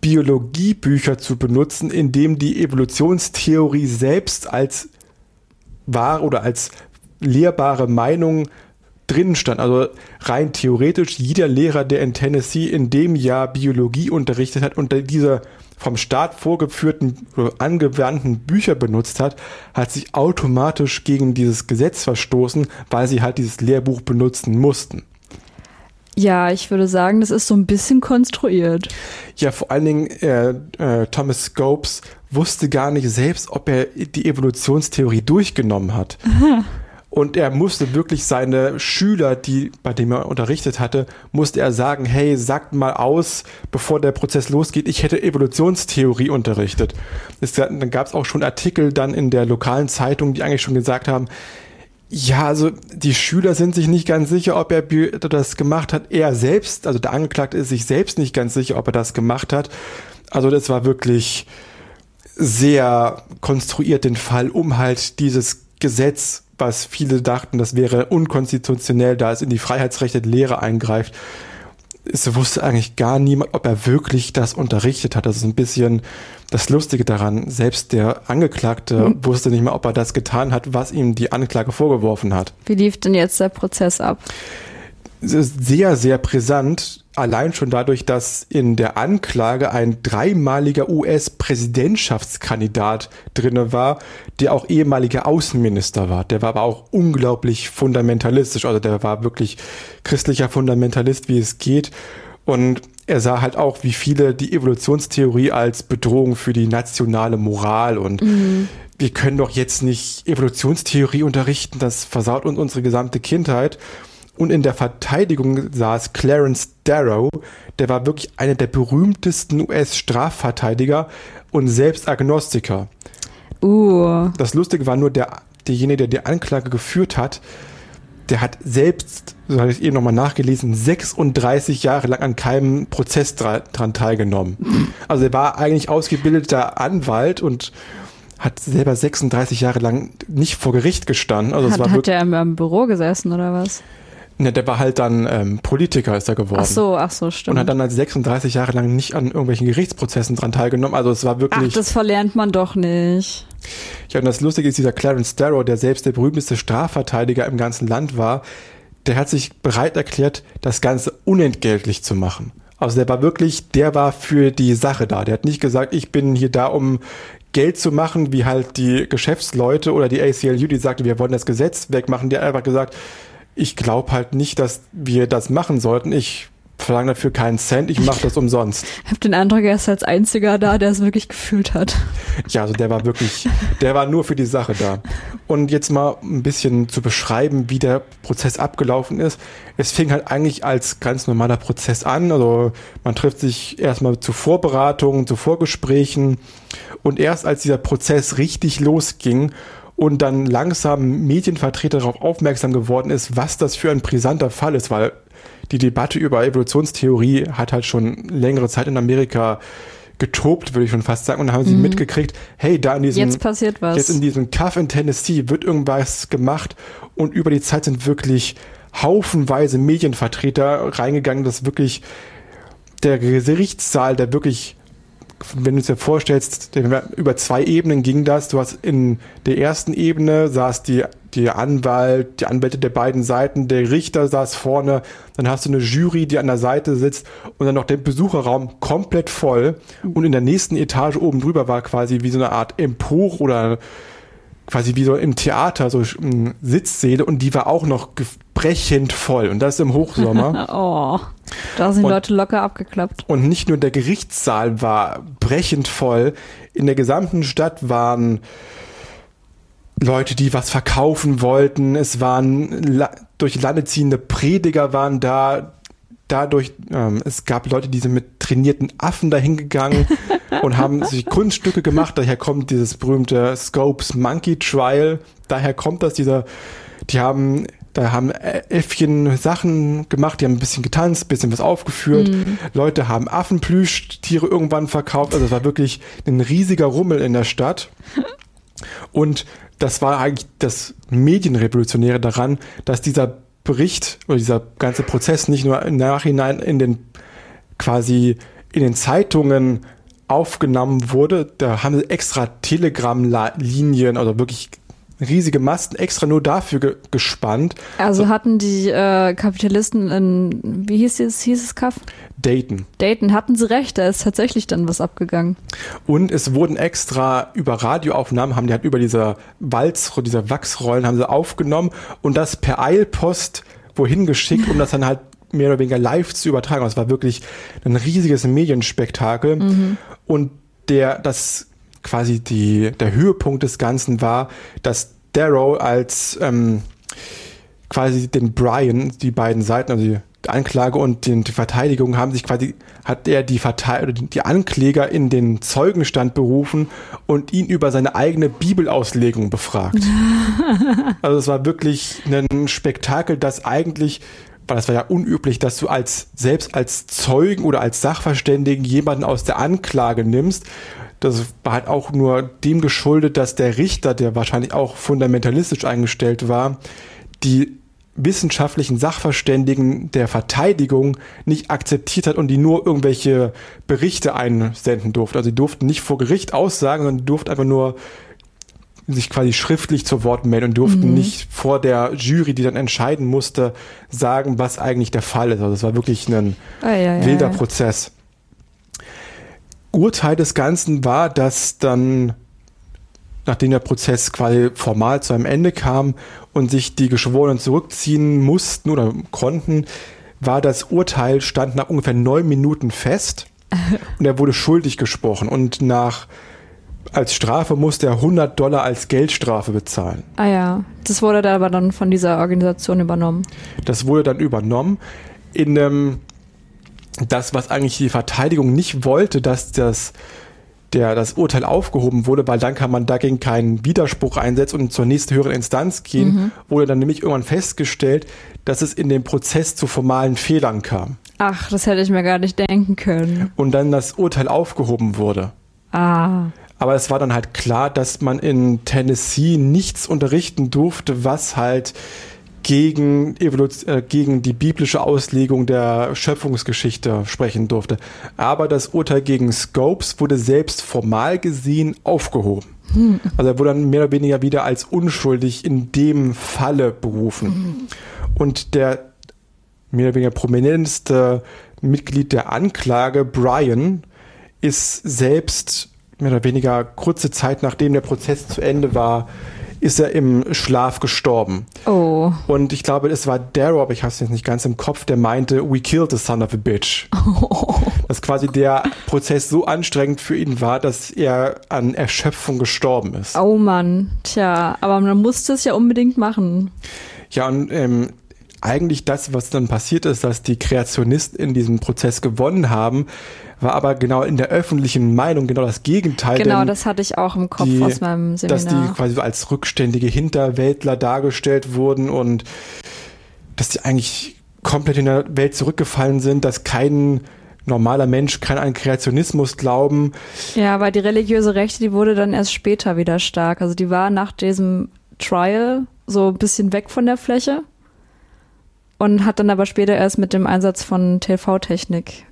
Biologiebücher zu benutzen, in dem die Evolutionstheorie selbst als wahr oder als lehrbare Meinung drin stand. Also rein theoretisch, jeder Lehrer, der in Tennessee in dem Jahr Biologie unterrichtet hat und diese vom Staat vorgeführten oder angewandten Bücher benutzt hat, hat sich automatisch gegen dieses Gesetz verstoßen, weil sie halt dieses Lehrbuch benutzen mussten. Ja, ich würde sagen, das ist so ein bisschen konstruiert. Ja, vor allen Dingen äh, äh, Thomas Scopes wusste gar nicht selbst, ob er die Evolutionstheorie durchgenommen hat. Aha. Und er musste wirklich seine Schüler, die, bei denen er unterrichtet hatte, musste er sagen, hey, sagt mal aus, bevor der Prozess losgeht, ich hätte Evolutionstheorie unterrichtet. Es, dann gab es auch schon Artikel dann in der lokalen Zeitung, die eigentlich schon gesagt haben, ja, also die Schüler sind sich nicht ganz sicher, ob er das gemacht hat. Er selbst, also der Angeklagte ist sich selbst nicht ganz sicher, ob er das gemacht hat. Also das war wirklich sehr konstruiert, den Fall, um halt dieses Gesetz, was viele dachten, das wäre unkonstitutionell, da es in die Freiheitsrechte der Lehre eingreift. Es wusste eigentlich gar niemand, ob er wirklich das unterrichtet hat. Das ist ein bisschen das Lustige daran. Selbst der Angeklagte mhm. wusste nicht mehr, ob er das getan hat, was ihm die Anklage vorgeworfen hat. Wie lief denn jetzt der Prozess ab? Es ist sehr, sehr brisant. Allein schon dadurch, dass in der Anklage ein dreimaliger U S-Präsidentschaftskandidat drinne war, der auch ehemaliger Außenminister war. Der war aber auch unglaublich fundamentalistisch. Also der war wirklich christlicher Fundamentalist, wie es geht. Und er sah halt auch, wie viele, die Evolutionstheorie als Bedrohung für die nationale Moral. Und mhm. wir können doch jetzt nicht Evolutionstheorie unterrichten, das versaut uns unsere gesamte Kindheit. Und in der Verteidigung saß Clarence Darrow, der war wirklich einer der berühmtesten U S-Strafverteidiger und selbst Agnostiker. Uh. Das Lustige war nur, der, derjenige, der die Anklage geführt hat, der hat selbst, so habe ich eben nochmal nachgelesen, sechsunddreißig Jahre lang an keinem Prozess dran teilgenommen. Also er war eigentlich ausgebildeter Anwalt und hat selber sechsunddreißig Jahre lang nicht vor Gericht gestanden. Also hat es war hat er im, im Büro gesessen oder was? Ne, der war halt dann ähm, Politiker ist er geworden. Ach so, ach so, stimmt. Und hat dann halt sechsunddreißig Jahre lang nicht an irgendwelchen Gerichtsprozessen dran teilgenommen. Also es war wirklich... Ach, das verlernt man doch nicht. Ja, und das Lustige ist, dieser Clarence Darrow, der selbst der berühmteste Strafverteidiger im ganzen Land war, der hat sich bereit erklärt, das Ganze unentgeltlich zu machen. Also der war wirklich, der war für die Sache da. Der hat nicht gesagt, ich bin hier da, um Geld zu machen, wie halt die Geschäftsleute oder die A C L U, die sagten, wir wollen das Gesetz wegmachen. Der hat einfach gesagt, ich glaube halt nicht, dass wir das machen sollten. Ich verlange dafür keinen Cent, ich mache das umsonst. Ich habe den Eindruck, er ist als einziger da, der es wirklich gefühlt hat. Ja, also der war wirklich, der war nur für die Sache da. Und jetzt mal ein bisschen zu beschreiben, wie der Prozess abgelaufen ist. Es fing halt eigentlich als ganz normaler Prozess an. Also man trifft sich erstmal zu Vorbereitungen, zu Vorgesprächen. Und erst als dieser Prozess richtig losging und dann langsam Medienvertreter darauf aufmerksam geworden ist, was das für ein brisanter Fall ist, weil die Debatte über Evolutionstheorie hat halt schon längere Zeit in Amerika getobt, würde ich schon fast sagen. Und dann haben sie mhm. mitgekriegt, hey, da in diesem, jetzt passiert was. Jetzt in diesem Kaff in Tennessee wird irgendwas gemacht und über die Zeit sind wirklich haufenweise Medienvertreter reingegangen, dass wirklich der Gerichtssaal, der wirklich, wenn du es dir vorstellst, über zwei Ebenen ging das. Du hast in der ersten Ebene saß die, die Anwalt, die Anwälte der beiden Seiten, der Richter saß vorne, dann hast du eine Jury, die an der Seite sitzt und dann noch der Besucherraum komplett voll. Und in der nächsten Etage oben drüber war quasi wie so eine Art Empor oder quasi wie so im Theater, so Sitzsäle, und die war auch noch brechend voll. Und das im Hochsommer. Oh, da sind die und, Leute locker abgeklappt. Und nicht nur der Gerichtssaal war brechend voll, in der gesamten Stadt waren Leute, die was verkaufen wollten. Es waren la- durch Lande ziehende Prediger waren da. Dadurch, ähm, es gab Leute, die sind mit trainierten Affen dahin gegangen und haben sich Kunststücke gemacht. Daher kommt dieses berühmte Scopes Monkey Trial. Daher kommt das, dieser, die haben, da haben Äffchen Sachen gemacht, die haben ein bisschen getanzt, ein bisschen was aufgeführt. Mhm. Leute haben Affenplüschtiere irgendwann verkauft. Also es war wirklich ein riesiger Rummel in der Stadt. Und das war eigentlich das Medienrevolutionäre daran, dass dieser Bericht oder dieser ganze Prozess nicht nur im Nachhinein in den quasi in den Zeitungen aufgenommen wurde, da haben sie extra Telegram-Linien, also wirklich riesige Masten extra nur dafür ge- gespannt. Also hatten die äh, Kapitalisten in, wie hieß es, hieß es Kaff? Dayton. Dayton, hatten sie recht, da ist tatsächlich dann was abgegangen. Und es wurden extra über Radioaufnahmen, haben die halt über diese Walz, diese Wachsrollen haben sie aufgenommen und das per Eilpost wohin geschickt, um das dann halt mehr oder weniger live zu übertragen. Das war wirklich ein riesiges Medienspektakel. Mhm. Und der, das quasi die, der Höhepunkt des Ganzen war, dass Darrow als ähm, quasi den Brian, die beiden Seiten, also die Anklage und die, die Verteidigung, haben sich quasi, hat er die, Verteid- oder die Ankläger in den Zeugenstand berufen und ihn über seine eigene Bibelauslegung befragt. Also es war wirklich ein Spektakel, das eigentlich, weil das war ja unüblich, dass du als selbst als Zeugen oder als Sachverständigen jemanden aus der Anklage nimmst. Das war halt auch nur dem geschuldet, dass der Richter, der wahrscheinlich auch fundamentalistisch eingestellt war, die wissenschaftlichen Sachverständigen der Verteidigung nicht akzeptiert hat und die nur irgendwelche Berichte einsenden durften. Also die durften nicht vor Gericht aussagen, sondern die durften einfach nur sich quasi schriftlich zu Wort melden und durften mhm. nicht vor der Jury, die dann entscheiden musste, sagen, was eigentlich der Fall ist. Also das war wirklich ein oh, ja, ja, wilder ja. Prozess. Urteil des Ganzen war, dass dann, nachdem der Prozess quasi formal zu einem Ende kam und sich die Geschworenen zurückziehen mussten oder konnten, war das Urteil, stand nach ungefähr neun Minuten fest und er wurde schuldig gesprochen und nach als Strafe musste er hundert Dollar als Geldstrafe bezahlen. Ah ja, das wurde da aber dann von dieser Organisation übernommen. Das wurde dann übernommen in einem, das, was eigentlich die Verteidigung nicht wollte, dass das, der, das Urteil aufgehoben wurde, weil dann kann man dagegen keinen Widerspruch einsetzen und zur nächsten höheren Instanz gehen, mhm. wurde dann nämlich irgendwann festgestellt, dass es in dem Prozess zu formalen Fehlern kam. Ach, das hätte ich mir gar nicht denken können. Und dann das Urteil aufgehoben wurde. Ah. Aber es war dann halt klar, dass man in Tennessee nichts unterrichten durfte, was halt gegen, Evolution, äh, gegen die biblische Auslegung der Schöpfungsgeschichte sprechen durfte. Aber das Urteil gegen Scopes wurde selbst formal gesehen aufgehoben. Hm. Also er wurde dann mehr oder weniger wieder als unschuldig in dem Falle berufen. Hm. Und der mehr oder weniger prominenteste Mitglied der Anklage, Brian, ist selbst mehr oder weniger kurze Zeit nachdem der Prozess zu Ende war, ist er im Schlaf gestorben. Oh. Und ich glaube, es war Darrow, aber ich habe es jetzt nicht ganz im Kopf, der meinte, we killed the son of a bitch. Oh. Dass quasi der Prozess so anstrengend für ihn war, dass er an Erschöpfung gestorben ist. Oh Mann, tja, aber man musste es ja unbedingt machen. Ja, und ähm, eigentlich das, was dann passiert ist, dass die Kreationisten in diesem Prozess gewonnen haben, war aber genau in der öffentlichen Meinung genau das Gegenteil. Genau, das hatte ich auch im Kopf die, aus meinem Seminar. Dass die quasi als rückständige Hinterwäldler dargestellt wurden und dass die eigentlich komplett in der Welt zurückgefallen sind, dass kein normaler Mensch kann an Kreationismus glauben. Ja, aber die religiöse Rechte, die wurde dann erst später wieder stark. Also die war nach diesem Trial so ein bisschen weg von der Fläche und hat dann aber später erst mit dem Einsatz von T V-Technik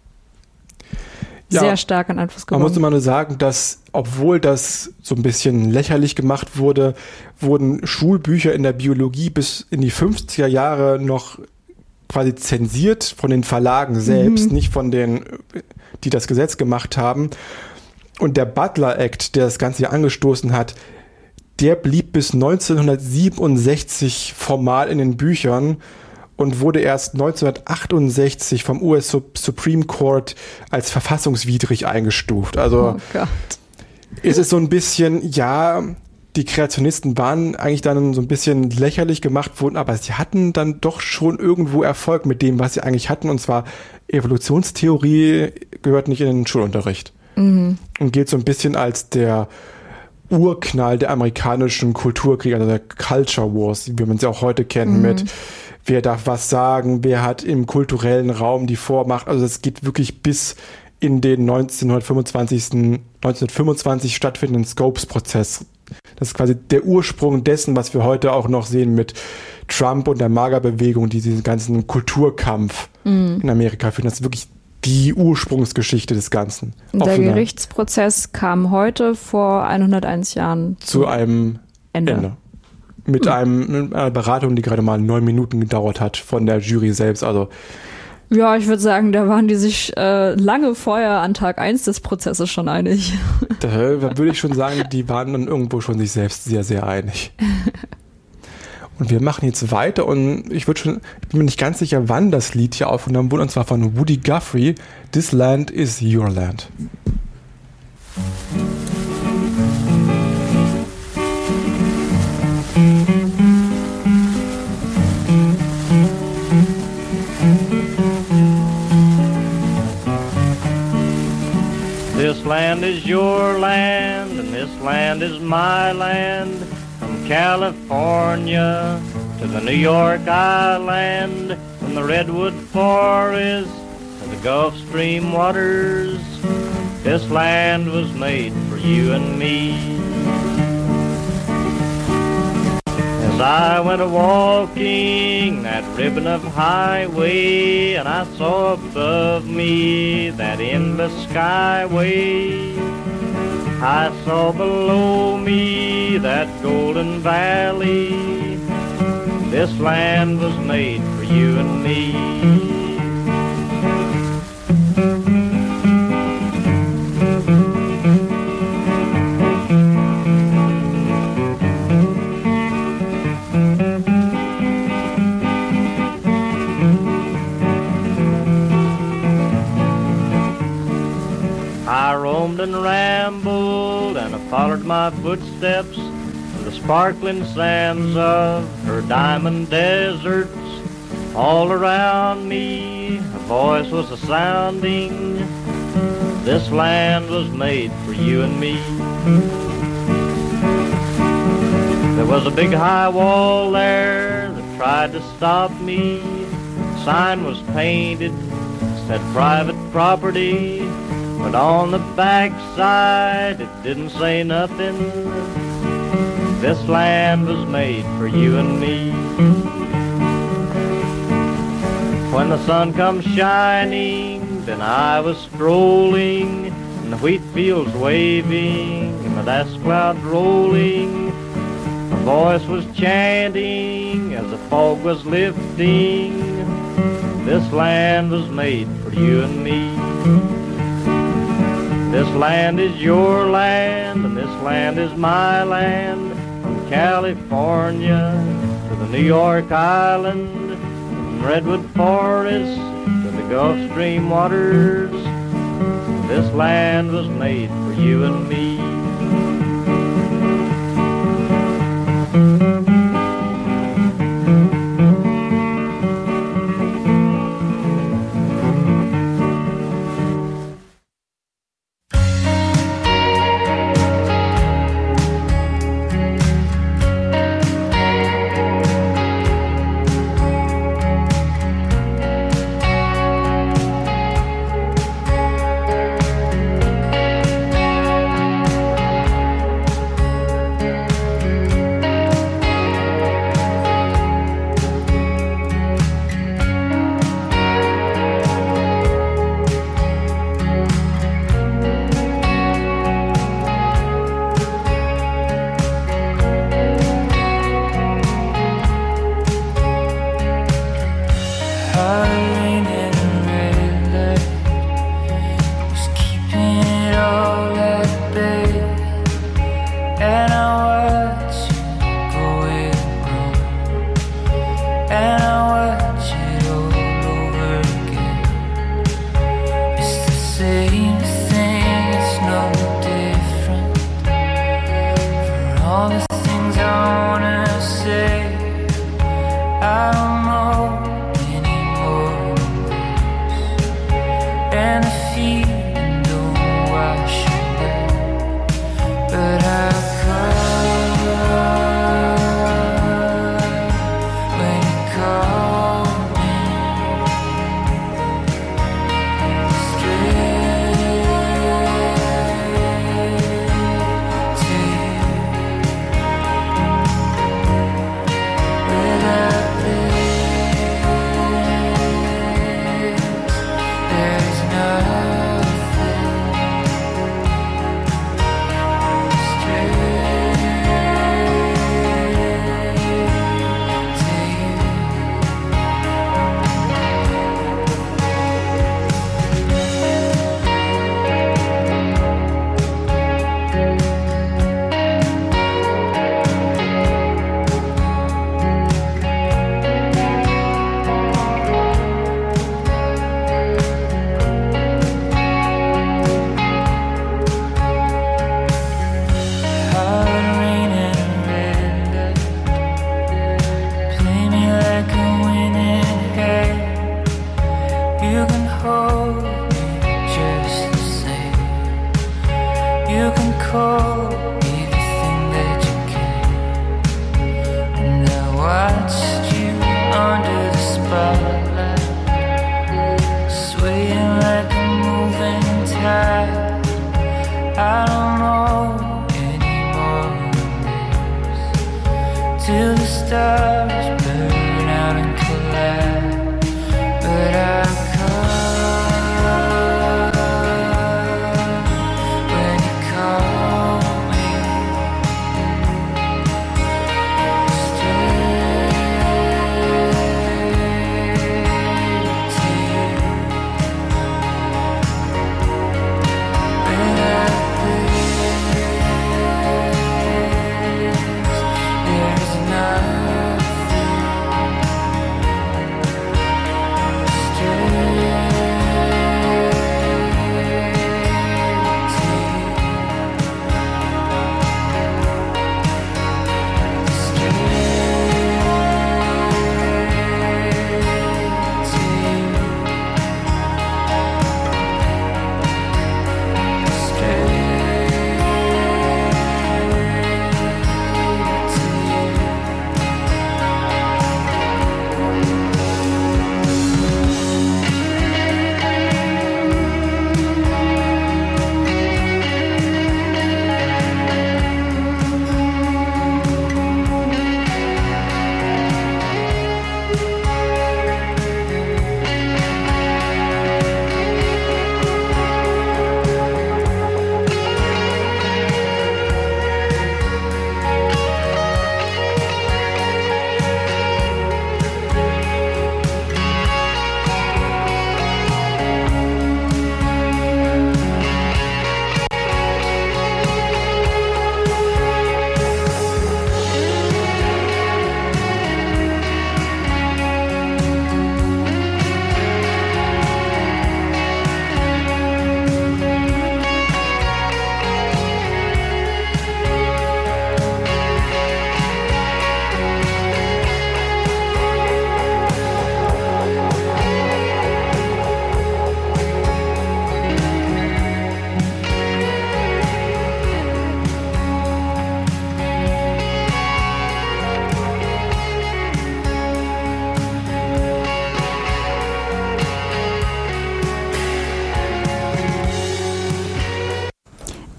ja, sehr stark an Einfluss gewonnen. Man muss immer nur sagen, dass, obwohl das so ein bisschen lächerlich gemacht wurde, wurden Schulbücher in der Biologie bis in die fünfziger Jahre noch quasi zensiert von den Verlagen selbst, mhm. nicht von denen, die das Gesetz gemacht haben. Und der Butler Act, der das Ganze hier angestoßen hat, der blieb bis neunzehnhundertsiebenundsechzig formal in den Büchern und wurde erst neunzehnhundertachtundsechzig vom U S Supreme Court als verfassungswidrig eingestuft. Also oh Gott. Es ist so ein bisschen, ja, die Kreationisten waren eigentlich dann so ein bisschen lächerlich gemacht worden, aber sie hatten dann doch schon irgendwo Erfolg mit dem, was sie eigentlich hatten. Und zwar Evolutionstheorie gehört nicht in den Schulunterricht. Mhm. Und gilt so ein bisschen als der Urknall der amerikanischen Kulturkriege, also der Culture Wars, wie man sie auch heute kennt, mhm. mit wer darf was sagen, wer hat im kulturellen Raum die Vormacht. Also das geht wirklich bis in den neunzehnhundertfünfundzwanzig, neunzehnhundertfünfundzwanzig stattfindenden Scopes-Prozess. Das ist quasi der Ursprung dessen, was wir heute auch noch sehen mit Trump und der MAGA-Bewegung, die diesen ganzen Kulturkampf mhm. in Amerika führen. Das ist wirklich die Ursprungsgeschichte des Ganzen. Der Offener. Gerichtsprozess kam heute vor hunderteins Jahren zu einem Ende. Ende. Mit, Hm. einem, mit einer Beratung, die gerade mal neun Minuten gedauert hat von der Jury selbst. Also Ja, ich würde sagen, da waren die sich äh, lange vorher an Tag eins des Prozesses schon einig. da, da würde ich schon sagen, die waren dann irgendwo schon sich selbst sehr, sehr einig. Und wir machen jetzt weiter und ich, schon, ich bin mir nicht ganz sicher, wann das Lied hier aufgenommen wurde, und zwar von Woody Guthrie, This Land is Your Land. This land is your land, and this land is my land. From California to the New York Island, from the Redwood Forest to the Gulf Stream waters, this land was made for you and me. As I went a-walking that ribbon of highway, and I saw above me that endless skyway, I saw below me that golden valley. This land was made for you and me. I roamed and rambled, and I followed my footsteps in the sparkling sands of her diamond deserts. All around me a voice was a-sounding, this land was made for you and me. There was a big high wall there that tried to stop me. The sign was painted, said private property, but on the backside it didn't say nothing. This land was made for you and me. When the sun comes shining, then I was strolling in the wheat fields waving and the dust clouds rolling. My voice was chanting as the fog was lifting. This land was made for you and me. This land is your land, and this land is my land. From California to the New York Island, from Redwood Forest to the Gulf Stream waters, this land was made for you and me. Without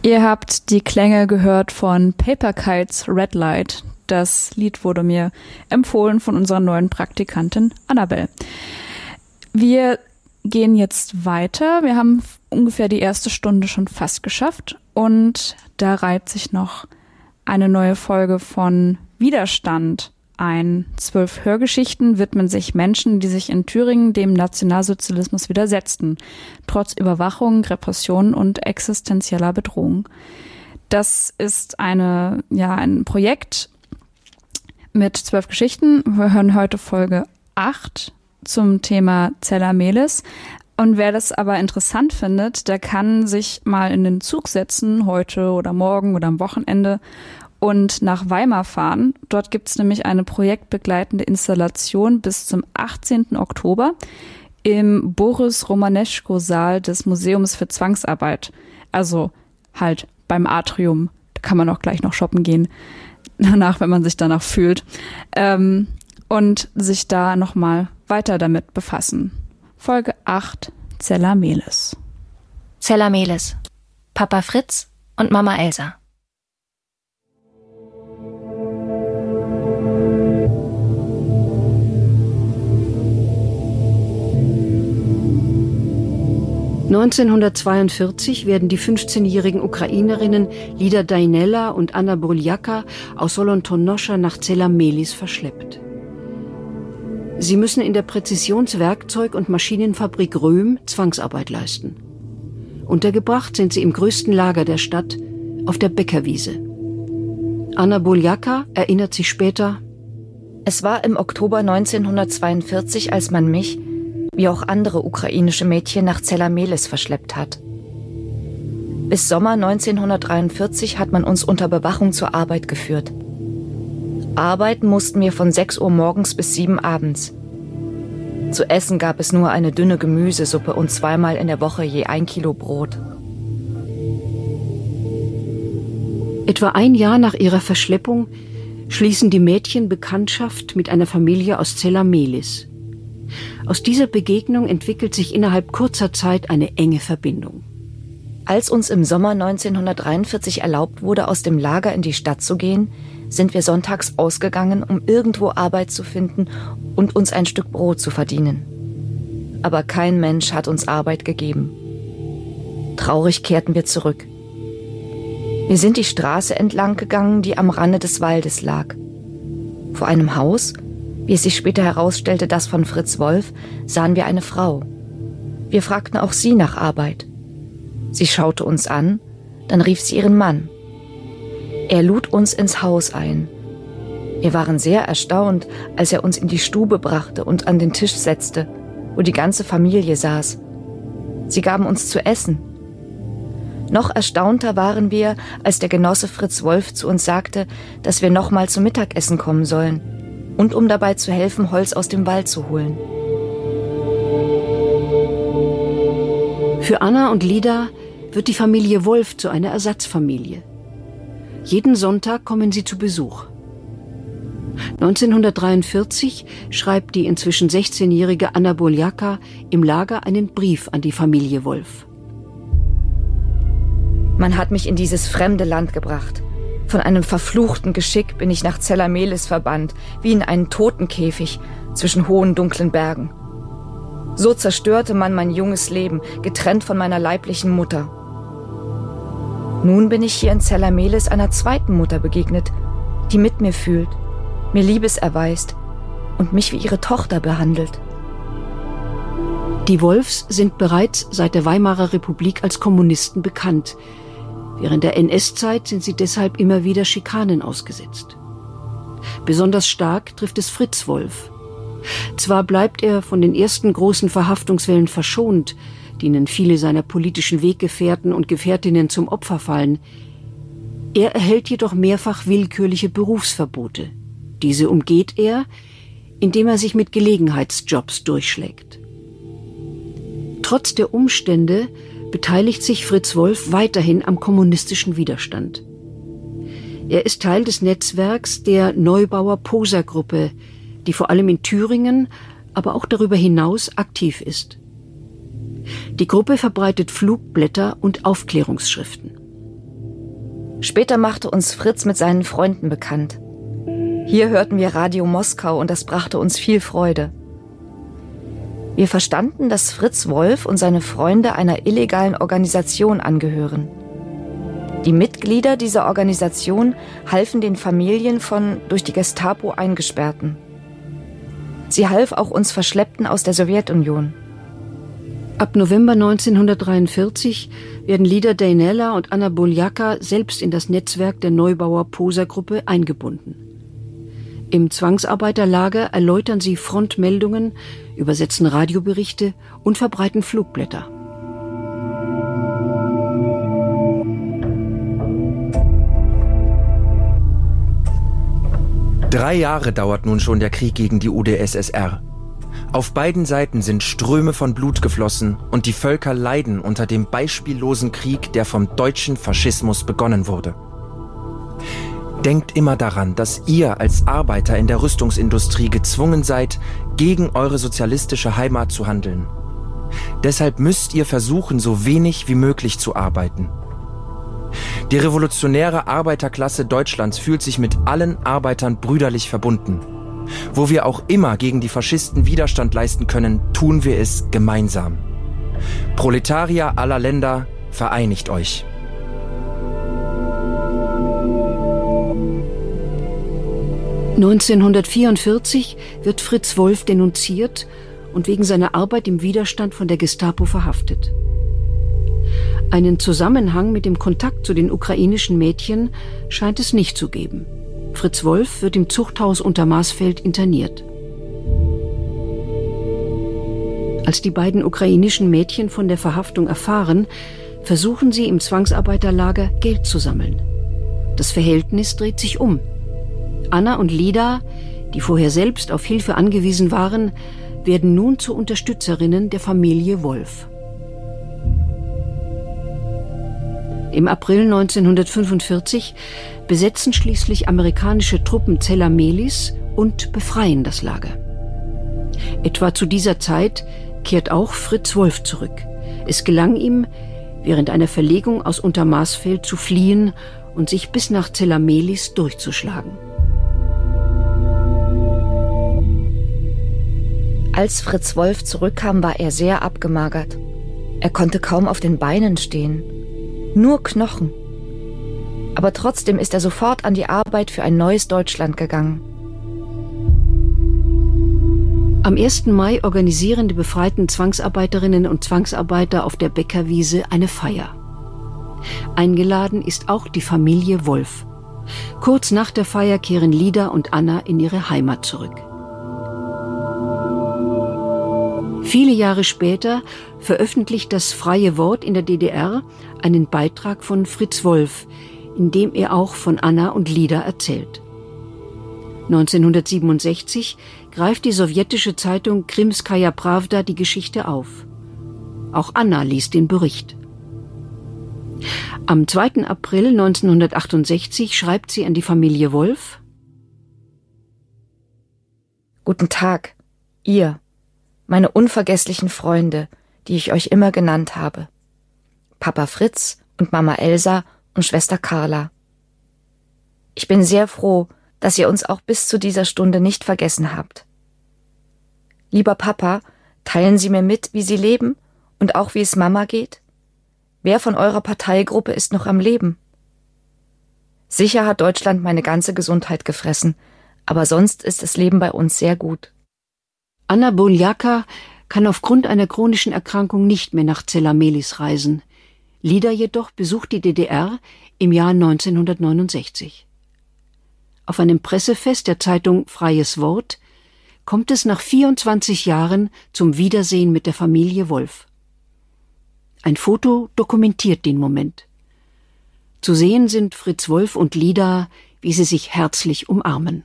Ihr habt die Klänge gehört von Paper Kites Red Light. Das Lied wurde mir empfohlen von unserer neuen Praktikantin Annabelle. Wir gehen jetzt weiter. Wir haben ungefähr die erste Stunde schon fast geschafft und da reiht sich noch eine neue Folge von Widerstand ein. Zwölf Hörgeschichten widmen sich Menschen, die sich in Thüringen dem Nationalsozialismus widersetzten, trotz Überwachung, Repression und existenzieller Bedrohung. Das ist eine, ja, ein Projekt mit zwölf Geschichten. Wir hören heute Folge acht zum Thema Zella-Mehlis. Und wer das aber interessant findet, der kann sich mal in den Zug setzen, heute oder morgen oder am Wochenende, und nach Weimar fahren. Dort gibt es nämlich eine projektbegleitende Installation bis zum achtzehnten Oktober im Boris Romaneschko-Saal des Museums für Zwangsarbeit. Also halt beim Atrium. Da kann man auch gleich noch shoppen gehen, danach, wenn man sich danach fühlt. Ähm, und sich da nochmal weiter damit befassen. Folge acht, Zella-Mehlis. Zella-Mehlis. Papa Fritz und Mama Elsa. neunzehnhundertzweiundvierzig werden die fünfzehnjährigen Ukrainerinnen Lida Dajnela und Anna Boljaka aus Solontonoscha nach Zella-Mehlis verschleppt. Sie müssen in der Präzisionswerkzeug- und Maschinenfabrik Röhm Zwangsarbeit leisten. Untergebracht sind sie im größten Lager der Stadt, auf der Bäckerwiese. Anna Boljaka erinnert sich später: Es war im Oktober neunzehnhundertzweiundvierzig, als man mich, wie auch andere ukrainische Mädchen, nach Zella-Mehlis verschleppt hat. Bis Sommer neunzehnhundertdreiundvierzig hat man uns unter Bewachung zur Arbeit geführt. Arbeiten mussten wir von sechs Uhr morgens bis sieben abends. Zu essen gab es nur eine dünne Gemüsesuppe und zweimal in der Woche je ein Kilo Brot. Etwa ein Jahr nach ihrer Verschleppung schließen die Mädchen Bekanntschaft mit einer Familie aus Zella-Mehlis. Aus dieser Begegnung entwickelt sich innerhalb kurzer Zeit eine enge Verbindung. Als uns im Sommer neunzehnhundertdreiundvierzig erlaubt wurde, aus dem Lager in die Stadt zu gehen, sind wir sonntags ausgegangen, um irgendwo Arbeit zu finden und uns ein Stück Brot zu verdienen. Aber kein Mensch hat uns Arbeit gegeben. Traurig kehrten wir zurück. Wir sind die Straße entlang gegangen, die am Rande des Waldes lag. Vor einem Haus, wie es sich später herausstellte, das von Fritz Wolf, sahen wir eine Frau. Wir fragten auch sie nach Arbeit. Sie schaute uns an, dann rief sie ihren Mann. Er lud uns ins Haus ein. Wir waren sehr erstaunt, als er uns in die Stube brachte und an den Tisch setzte, wo die ganze Familie saß. Sie gaben uns zu essen. Noch erstaunter waren wir, als der Genosse Fritz Wolf zu uns sagte, dass wir noch mal zum Mittagessen kommen sollen und um dabei zu helfen, Holz aus dem Wald zu holen. Für Anna und Lida wird die Familie Wolf zu einer Ersatzfamilie. Jeden Sonntag kommen sie zu Besuch. neunzehnhundertdreiundvierzig schreibt die inzwischen sechzehnjährige Anna Boljaka im Lager einen Brief an die Familie Wolf. Man hat mich in dieses fremde Land gebracht. Von einem verfluchten Geschick bin ich nach Zella-Mehlis verbannt, wie in einen Totenkäfig zwischen hohen, dunklen Bergen. So zerstörte man mein junges Leben, getrennt von meiner leiblichen Mutter. Nun bin ich hier in Zella-Mehlis einer zweiten Mutter begegnet, die mit mir fühlt, mir Liebes erweist und mich wie ihre Tochter behandelt. Die Wolfs sind bereits seit der Weimarer Republik als Kommunisten bekannt. Während der N S-Zeit sind sie deshalb immer wieder Schikanen ausgesetzt. Besonders stark trifft es Fritz Wolf. Zwar bleibt er von den ersten großen Verhaftungswellen verschont, denen viele seiner politischen Weggefährten und Gefährtinnen zum Opfer fallen. Er erhält jedoch mehrfach willkürliche Berufsverbote. Diese umgeht er, indem er sich mit Gelegenheitsjobs durchschlägt. Trotz der Umstände beteiligt sich Fritz Wolf weiterhin am kommunistischen Widerstand. Er ist Teil des Netzwerks der Neubauer Poser-Gruppe, die vor allem in Thüringen, aber auch darüber hinaus aktiv ist. Die Gruppe verbreitet Flugblätter und Aufklärungsschriften. Später machte uns Fritz mit seinen Freunden bekannt. Hier hörten wir Radio Moskau und das brachte uns viel Freude. Wir verstanden, dass Fritz Wolf und seine Freunde einer illegalen Organisation angehören. Die Mitglieder dieser Organisation halfen den Familien von durch die Gestapo Eingesperrten. Sie half auch uns Verschleppten aus der Sowjetunion. Ab November neunzehnhundertdreiundvierzig werden Lida Deinela und Anna Buljaka selbst in das Netzwerk der Neubauer Poser-Gruppe eingebunden. Im Zwangsarbeiterlager erläutern sie Frontmeldungen, übersetzen Radioberichte und verbreiten Flugblätter. Drei Jahre dauert nun schon der Krieg gegen die U d S S R. Auf beiden Seiten sind Ströme von Blut geflossen und die Völker leiden unter dem beispiellosen Krieg, der vom deutschen Faschismus begonnen wurde. Denkt immer daran, dass ihr als Arbeiter in der Rüstungsindustrie gezwungen seid, gegen eure sozialistische Heimat zu handeln. Deshalb müsst ihr versuchen, so wenig wie möglich zu arbeiten. Die revolutionäre Arbeiterklasse Deutschlands fühlt sich mit allen Arbeitern brüderlich verbunden. Wo wir auch immer gegen die Faschisten Widerstand leisten können, tun wir es gemeinsam. Proletarier aller Länder, vereinigt euch! neunzehnhundertvierundvierzig wird Fritz Wolf denunziert und wegen seiner Arbeit im Widerstand von der Gestapo verhaftet. Einen Zusammenhang mit dem Kontakt zu den ukrainischen Mädchen scheint es nicht zu geben. Fritz Wolf wird im Zuchthaus Untermaßfeld interniert. Als die beiden ukrainischen Mädchen von der Verhaftung erfahren, versuchen sie im Zwangsarbeiterlager Geld zu sammeln. Das Verhältnis dreht sich um. Anna und Lida, die vorher selbst auf Hilfe angewiesen waren, werden nun zu Unterstützerinnen der Familie Wolf. Im April neunzehnhundertfünfundvierzig besetzen schließlich amerikanische Truppen Zella Melis und befreien das Lager. Etwa zu dieser Zeit kehrt auch Fritz Wolf zurück. Es gelang ihm, während einer Verlegung aus Untermaßfeld zu fliehen und sich bis nach Zella Melis durchzuschlagen. Als Fritz Wolf zurückkam, war er sehr abgemagert. Er konnte kaum auf den Beinen stehen. Nur Knochen. Aber trotzdem ist er sofort an die Arbeit für ein neues Deutschland gegangen. Am ersten Mai organisieren die befreiten Zwangsarbeiterinnen und Zwangsarbeiter auf der Bäckerwiese eine Feier. Eingeladen ist auch die Familie Wolf. Kurz nach der Feier kehren Lida und Anna in ihre Heimat zurück. Viele Jahre später veröffentlicht das Freie Wort in der D D R einen Beitrag von Fritz Wolf, in dem er auch von Anna und Lida erzählt. neunzehnhundertsiebenundsechzig greift die sowjetische Zeitung Krimskaja Prawda die Geschichte auf. Auch Anna liest den Bericht. Am zweiten April neunzehnhundertachtundsechzig schreibt sie an die Familie Wolf: Guten Tag, ihr, meine unvergesslichen Freunde, die ich euch immer genannt habe. Papa Fritz und Mama Elsa und Schwester Carla. Ich bin sehr froh, dass ihr uns auch bis zu dieser Stunde nicht vergessen habt. Lieber Papa, teilen Sie mir mit, wie Sie leben und auch wie es Mama geht? Wer von eurer Parteigruppe ist noch am Leben? Sicher hat Deutschland meine ganze Gesundheit gefressen, aber sonst ist das Leben bei uns sehr gut. Anna Buljaka kann aufgrund einer chronischen Erkrankung nicht mehr nach Zella Melis reisen. Lida jedoch besucht die D D R im Jahr neunzehnhundertneunundsechzig. Auf einem Pressefest der Zeitung Freies Wort kommt es nach vierundzwanzig Jahren zum Wiedersehen mit der Familie Wolf. Ein Foto dokumentiert den Moment. Zu sehen sind Fritz Wolf und Lida, wie sie sich herzlich umarmen.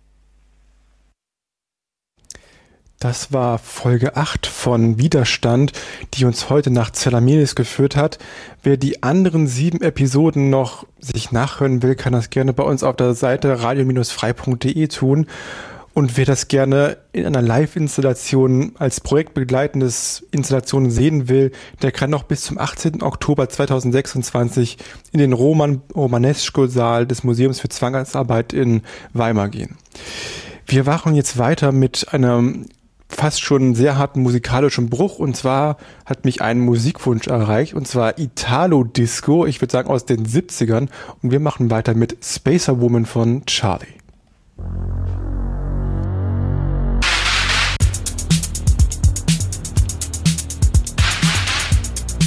Das war Folge acht von Widerstand, die uns heute nach Zella Melis geführt hat. Wer die anderen sieben Episoden noch sich nachhören will, kann das gerne bei uns auf der Seite radio Bindestrich frei Punkt de tun. Und wer das gerne in einer Live-Installation als projektbegleitendes Installation sehen will, der kann noch bis zum achtzehnten Oktober zweitausendsechsundzwanzig in den Roman Romanesco-Saal des Museums für Zwangsarbeit in Weimar gehen. Wir machen jetzt weiter mit einem fast schon sehr harten musikalischen Bruch, und zwar hat mich ein Musikwunsch erreicht, und zwar Italo-Disco, ich würde sagen aus den siebzigern, und wir machen weiter mit Spacer Woman von Charlie.